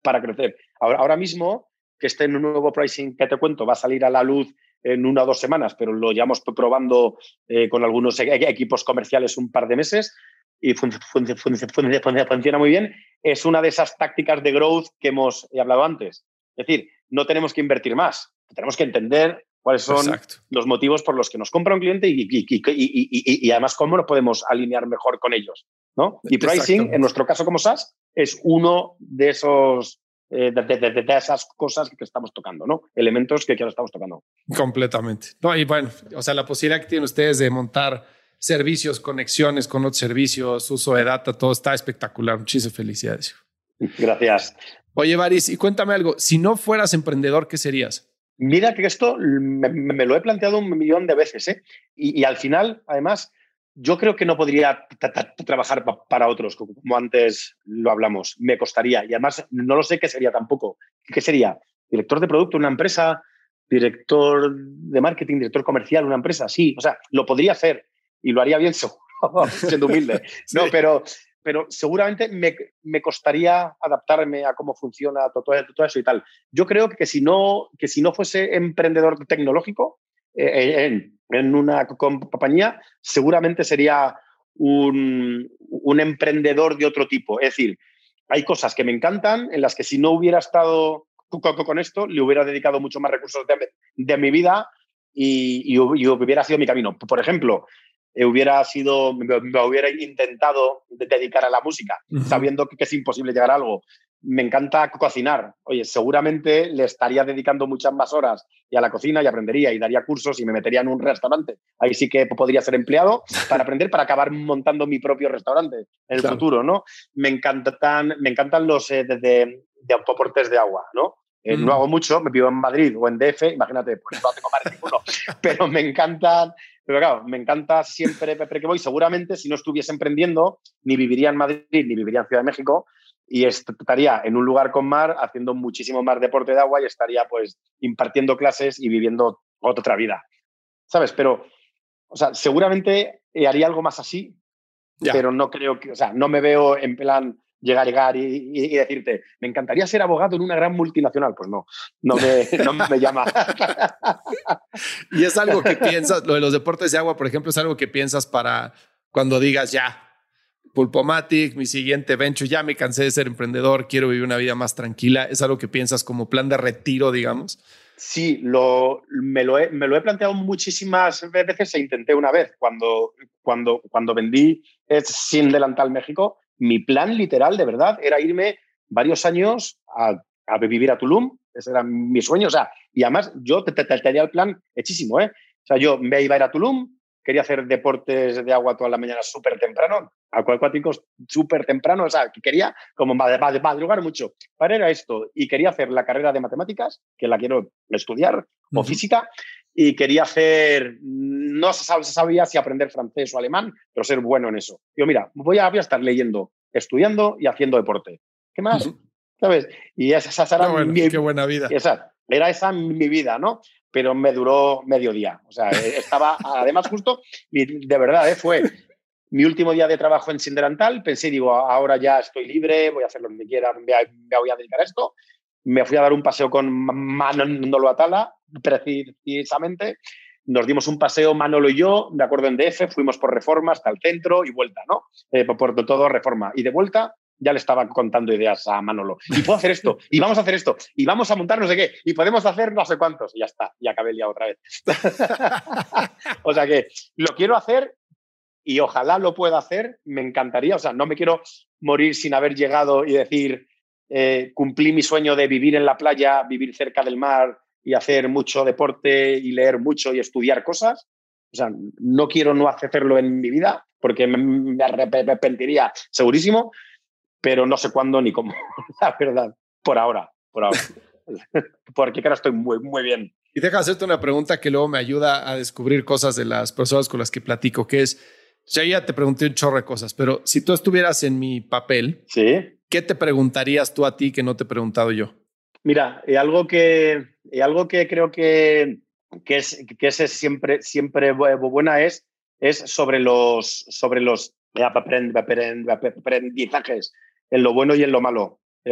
para crecer. Ahora, ahora mismo, que este nuevo pricing que te cuento va a salir a la luz en una o dos semanas, pero lo llevamos probando eh, con algunos e- equipos comerciales un par de meses y fun fun fun fun fun funciona muy bien. Es una de esas tácticas de growth que hemos hablado antes. Es decir, no tenemos que invertir más, tenemos que entender cuáles son Exacto. los motivos por los que nos compra un cliente y, y, y, y, y, y además cómo nos podemos alinear mejor con ellos, ¿no? Y pricing, en nuestro caso como SaaS, es uno de esos eh, de, de, de, de esas cosas que estamos tocando, ¿no? Elementos que, que ahora estamos tocando. Completamente. No, y bueno, o sea, la posibilidad que tienen ustedes de montar servicios, conexiones con otros servicios, uso de data, todo está espectacular. Muchísimas felicidades. Gracias. Oye, Baris, y cuéntame algo. Si no fueras emprendedor, ¿qué serías? Mira que esto me, me lo he planteado un millón de veces, ¿eh? Y, y al final, además, yo creo que no podría trabajar pa para otros, como antes lo hablamos. Me costaría. Y además, no lo sé qué sería tampoco. ¿Qué sería? ¿Director de producto en una empresa? ¿Director de marketing? ¿Director comercial en una empresa? Sí, o sea, lo podría hacer y lo haría bien, seguro, siendo humilde. Sí. No, pero... pero seguramente me, me costaría adaptarme a cómo funciona todo, todo eso y tal. Yo creo que si no, que si no fuese emprendedor tecnológico eh, en, en una compañía, seguramente sería un, un emprendedor de otro tipo. Es decir, hay cosas que me encantan en las que si no hubiera estado con esto, le hubiera dedicado mucho más recursos de, de mi vida y, y, y hubiera sido mi camino. Por ejemplo, hubiera sido, me, me hubiera intentado dedicar a la música, uh-huh. sabiendo que, que es imposible llegar a algo. Me encanta cocinar. Oye, seguramente le estaría dedicando muchas más horas y a la cocina y aprendería y daría cursos y me metería en un restaurante. Ahí sí que podría ser empleado para aprender, para acabar montando mi propio restaurante en el claro. futuro, ¿no? Me encantan, me encantan los eh, de, de, de autoportes de agua, ¿no? Eh, mm. No hago mucho, me vivo en Madrid o en D F, imagínate, pues no tengo más de ninguno, pero me encantan, pero claro, me encanta siempre que voy. Seguramente si no estuviese emprendiendo, ni viviría en Madrid, ni viviría en Ciudad de México, y estaría en un lugar con mar haciendo muchísimo más deporte de agua y estaría pues impartiendo clases y viviendo otra vida, ¿sabes? Pero, o sea, seguramente haría algo más así, yeah. pero no creo que, o sea, no me veo en plan llegar, llegar y, y, y decirte, me encantaría ser abogado en una gran multinacional. Pues no, no me, no me llama. Y es algo que piensas, lo de los deportes de agua, por ejemplo, es algo que piensas para cuando digas ya, Pulpomatic, mi siguiente venture, ya me cansé de ser emprendedor, quiero vivir una vida más tranquila. ¿Es algo que piensas como plan de retiro, digamos? Sí, lo, me, lo he, me lo he planteado muchísimas veces e intenté una vez. Cuando, cuando, cuando vendí Sin Delantal México, mi plan literal, de verdad, era irme varios años a, a vivir a Tulum. Ese era mi sueño. O sea, y además yo te, te, te tenía el plan hechísimo, ¿eh? O sea, yo me iba a ir a Tulum, quería hacer deportes de agua toda la mañana súper temprano, acuáticos súper temprano, o sea, que quería como madrugar mucho. Para era esto, y quería hacer la carrera de matemáticas, que la quiero estudiar, uh-huh. o física, y quería hacer, no se sabía si aprender francés o alemán, pero ser bueno en eso. Digo, mira, voy a, voy a estar leyendo, estudiando y haciendo deporte. ¿Qué más? Uh-huh. ¿Sabes? Y esa, esa era qué bueno, mi, qué buena vida. Esa, era esa mi vida, ¿no? Pero me duró medio día. O sea, estaba, además justo, de verdad, ¿eh? Fue mi último día de trabajo en Sin Delantal. Pensé, digo, ahora ya estoy libre, voy a hacer lo que quiera, me, me voy a dedicar a esto. Me fui a dar un paseo con Manolo Atala, precisamente. Nos dimos un paseo, Manolo y yo, de acuerdo, en D F, fuimos por Reforma hasta el centro y vuelta, ¿no? Eh, por todo Reforma. Y de vuelta ya le estaba contando ideas a Manolo. Y puedo hacer esto, y vamos a hacer esto, y vamos a montar no sé qué, y podemos hacer no sé cuántos. Y ya está, y acabé el día otra vez. O sea que lo quiero hacer y ojalá lo pueda hacer, me encantaría. O sea, no me quiero morir sin haber llegado y decir, eh, cumplí mi sueño de vivir en la playa, vivir cerca del mar y hacer mucho deporte y leer mucho y estudiar cosas. O sea, no quiero no hacerlo en mi vida porque me arrepentiría segurísimo, pero no sé cuándo ni cómo, la verdad, por ahora, por ahora. Porque ahora estoy muy, muy bien. Y deja hacerte una pregunta que luego me ayuda a descubrir cosas de las personas con las que platico, que es, ya, ya te pregunté un chorro de cosas, pero si tú estuvieras en mi papel, ¿sí? ¿Qué te preguntarías tú a ti que no te he preguntado yo? Mira, eh, algo, que, eh, algo que creo que, que, es, que es siempre, siempre buena es, es sobre los, sobre los aprendizajes, en lo bueno y en lo malo.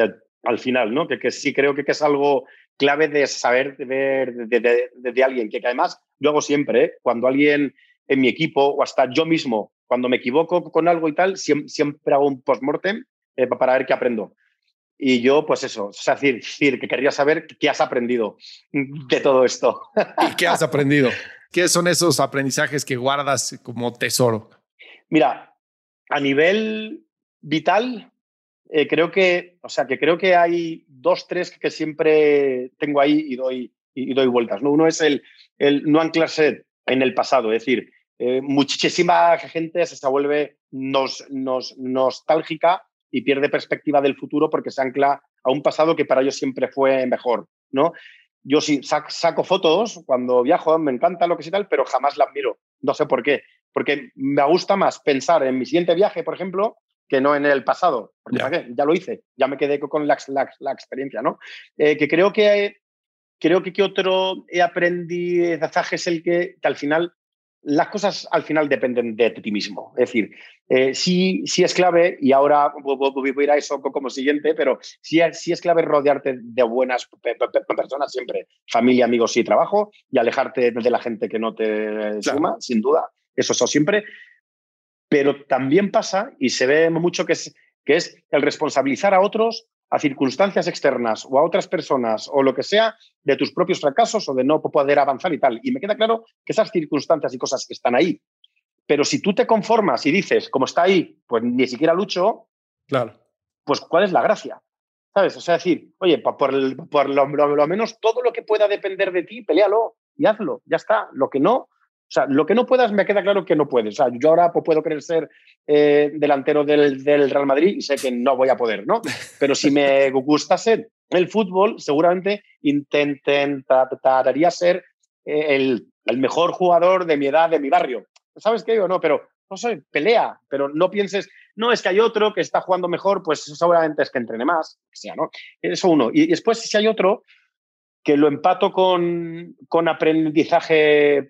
al final, ¿no? Que, que sí creo que, que es algo clave de saber de ver de, de, de, de alguien, que, que además yo hago siempre, ¿eh? Cuando alguien en mi equipo o hasta yo mismo, cuando me equivoco con algo y tal, siempre, siempre hago un post-mortem eh, para ver qué aprendo. Y yo, pues eso, o sea, decir, decir, que querría saber qué has aprendido de todo esto. ¿Y qué has aprendido? ¿Qué son esos aprendizajes que guardas como tesoro? Mira, a nivel vital, eh, creo que, o sea, que creo que hay dos, tres que, que siempre tengo ahí y doy, y, y doy vueltas, ¿no? Uno es el, el no anclarse en el pasado, es decir, eh, muchísima gente se vuelve nos, nos, nostálgica y pierde perspectiva del futuro porque se ancla a un pasado que para ellos siempre fue mejor, ¿no? Yo sí sac, saco fotos cuando viajo, me encanta lo que sí tal, pero jamás las miro. No sé por qué. Porque me gusta más pensar en mi siguiente viaje, por ejemplo, que no en el pasado. Porque Yeah. ¿para qué? Ya lo hice, ya me quedé con la, la, la experiencia, ¿no? Eh, que creo que, creo que, que otro aprendizaje es el que, que al final las cosas al final dependen de ti mismo. Es decir, eh, sí, sí es clave, y ahora voy a ir a eso como siguiente, pero sí, sí es clave rodearte de buenas personas siempre, familia, amigos y trabajo, y alejarte de la gente que no te suma, claro. Sin duda, eso es siempre. Pero también pasa, y se ve mucho, que es, que es el responsabilizar a otros, a circunstancias externas o a otras personas o lo que sea, de tus propios fracasos o de no poder avanzar y tal. Y me queda claro que esas circunstancias y cosas que están ahí. Pero si tú te conformas y dices, como está ahí, pues ni siquiera lucho, claro. Pues ¿cuál es la gracia? ¿Sabes? O sea, decir, oye, por, el, por lo, lo, lo menos todo lo que pueda depender de ti, peléalo y hazlo, ya está. Lo que no, o sea, lo que no puedas, me queda claro que no puedes. O sea, yo ahora pues, puedo querer ser eh, delantero del, del Real Madrid y sé que no voy a poder, ¿no? Pero si me gustase el fútbol, seguramente intentaría ser eh, el, el mejor jugador de mi edad, de mi barrio. ¿Sabes qué digo? No, pero no sé, pelea, pero no pienses, no, es que hay otro que está jugando mejor, pues seguramente es que entrene más, que sea, ¿no? Eso uno. Y, y después, si hay otro que lo empato con, con aprendizaje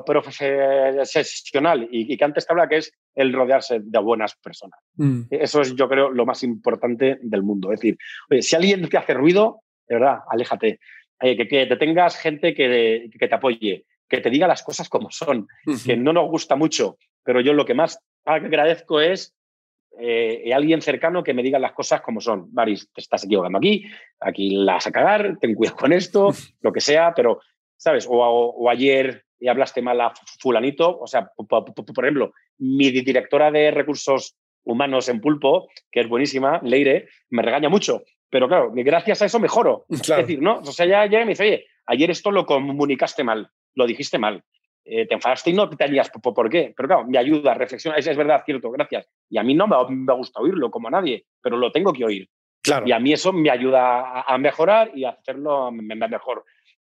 profesional y, y que antes te hablaba, que es el rodearse de buenas personas. Mm. Eso es, yo creo, lo más importante del mundo. Es decir, oye, si alguien te hace ruido, de verdad, aléjate. Eh, que, que te tengas gente que, que te apoye, que te diga las cosas como son, uh-huh. Que no nos gusta mucho, pero yo lo que más agradezco es eh, alguien cercano que me diga las cosas como son. Varis, te estás equivocando aquí, aquí la vas a cagar, ten cuidado con esto, lo que sea, pero, ¿sabes? O, o, o ayer hablaste mal a fulanito, o sea, por, por, por ejemplo, mi directora de recursos humanos en Pulpo, que es buenísima, Leire, me regaña mucho, pero claro, gracias a eso mejoro. Claro. Es decir, ¿no? O sea, ya llega y me dice, oye, ayer esto lo comunicaste mal, lo dijiste mal. Eh, te enfadaste y no te harías por, por qué. Pero claro, me ayuda, reflexiona, es, es verdad, cierto, gracias. Y a mí no me, me gusta oírlo como a nadie, pero lo tengo que oír. Claro. Y a mí eso me ayuda a, a mejorar y a hacerlo mejor.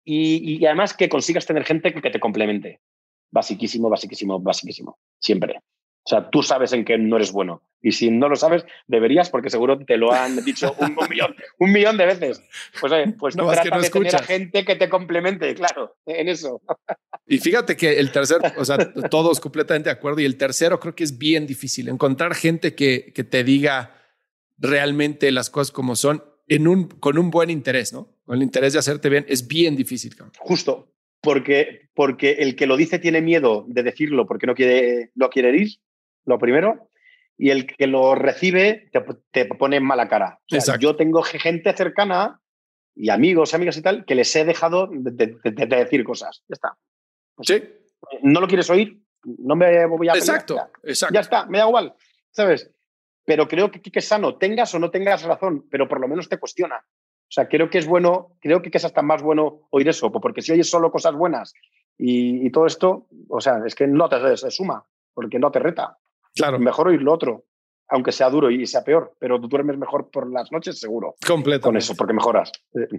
Y, y además que consigas tener gente que te complemente. Basiquísimo, basiquísimo, basiquísimo. Siempre. O sea, tú sabes en qué no eres bueno. Y si no lo sabes, deberías, porque seguro te lo han dicho un, un millón, un millón de veces. Pues, eh, pues no, trata no de escuchas. Tener a gente que te complemente, claro, en eso. Y fíjate que el tercero, o sea, todos completamente de acuerdo. Y el tercero creo que es bien difícil. Encontrar gente que, que te diga realmente las cosas como son en un, con un buen interés, ¿no? Con el interés de hacerte bien es bien difícil. Cabrón. Justo. Porque, porque el que lo dice tiene miedo de decirlo porque no quiere, no quiere herir, lo primero, y el que lo recibe te, te pone en mala cara. O sea, yo tengo gente cercana y amigos, amigas y tal, que les he dejado de, de, de, de decir cosas. Ya está. Pues, sí. ¿No lo quieres oír? No me voy a pelear. Exacto, ya, exacto. Ya está, me da igual, ¿sabes? Pero creo que, que es sano, tengas o no tengas razón, pero por lo menos te cuestiona. O sea, creo que es bueno, creo que es hasta más bueno oír eso, porque si oyes solo cosas buenas y, y todo esto, o sea, es que no te se suma, porque no te reta. Claro. Mejor oír lo otro, aunque sea duro y sea peor, pero tú duermes mejor por las noches, seguro. Completamente. Con eso, porque mejoras.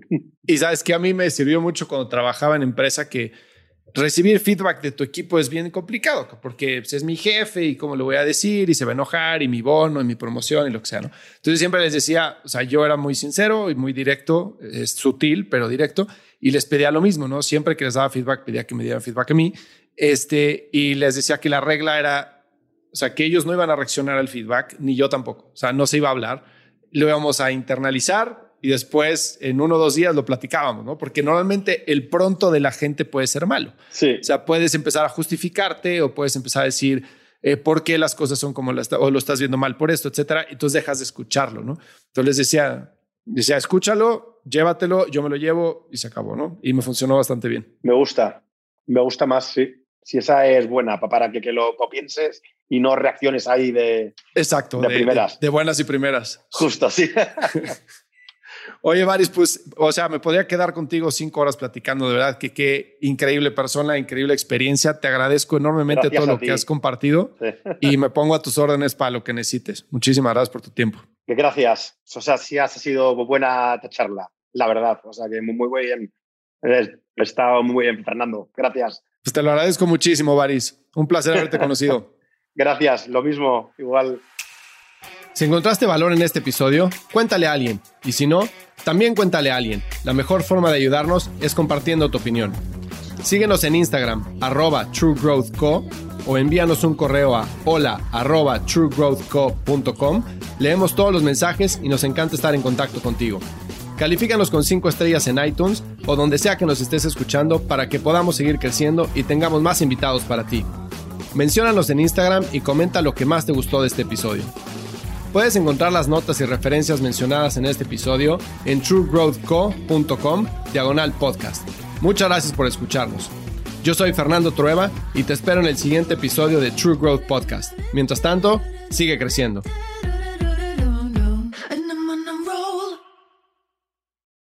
Y sabes que a mí me sirvió mucho cuando trabajaba en empresa que recibir feedback de tu equipo es bien complicado, porque pues, es mi jefe y cómo le voy a decir y se va a enojar y mi bono y mi promoción y lo que sea, ¿no? Entonces siempre les decía, o sea, yo era muy sincero y muy directo, es sutil, pero directo, y les pedía lo mismo, ¿no? Siempre que les daba feedback, pedía que me dieran feedback a mí, este, y les decía que la regla era, o sea, que ellos no iban a reaccionar al feedback, ni yo tampoco, o sea, no se iba a hablar, lo íbamos a internalizar y después en uno o dos días lo platicábamos, ¿no? Porque normalmente el pronto de la gente puede ser malo. Sí. O sea, puedes empezar a justificarte o puedes empezar a decir eh, por qué las cosas son como las, o lo estás viendo mal por esto, etcétera. Y entonces dejas de escucharlo, ¿no? Entonces les decía, decía, escúchalo, llévatelo, yo me lo llevo y se acabó, ¿no? Y me funcionó bastante bien. Me gusta, me gusta más, sí. Si esa es buena, para que, que lo pienses y no reacciones ahí de, Exacto, de, de primeras. De, de buenas y primeras. Justo, sí. Oye, Varis, pues, o sea, me podría quedar contigo cinco horas platicando. De verdad que qué increíble persona, increíble experiencia. Te agradezco enormemente Gracias todo lo que has compartido sí. Y me pongo a tus órdenes para lo que necesites. Muchísimas gracias por tu tiempo. Gracias. O sea, sí ha sido buena charla, la verdad. O sea, que muy, muy bien. He estado muy bien, Fernando. Gracias. Pues te lo agradezco muchísimo, Varis. Un placer haberte conocido. Gracias, lo mismo, igual. Si encontraste valor en este episodio, cuéntale a alguien. Y si no, también cuéntale a alguien. La mejor forma de ayudarnos es compartiendo tu opinión. Síguenos en Instagram, arroba truegrowthco, o envíanos un correo a hola arroba truegrowthco punto com. Leemos todos los mensajes y nos encanta estar en contacto contigo. Califícanos con cinco estrellas en iTunes o donde sea que nos estés escuchando para que podamos seguir creciendo y tengamos más invitados para ti. Menciónanos en Instagram y comenta lo que más te gustó de este episodio. Puedes encontrar las notas y referencias mencionadas en este episodio en truegrowthco punto com diagonal podcast. Muchas gracias por escucharnos. Yo soy Fernando Trueba y te espero en el siguiente episodio de True Growth Podcast. Mientras tanto, sigue creciendo.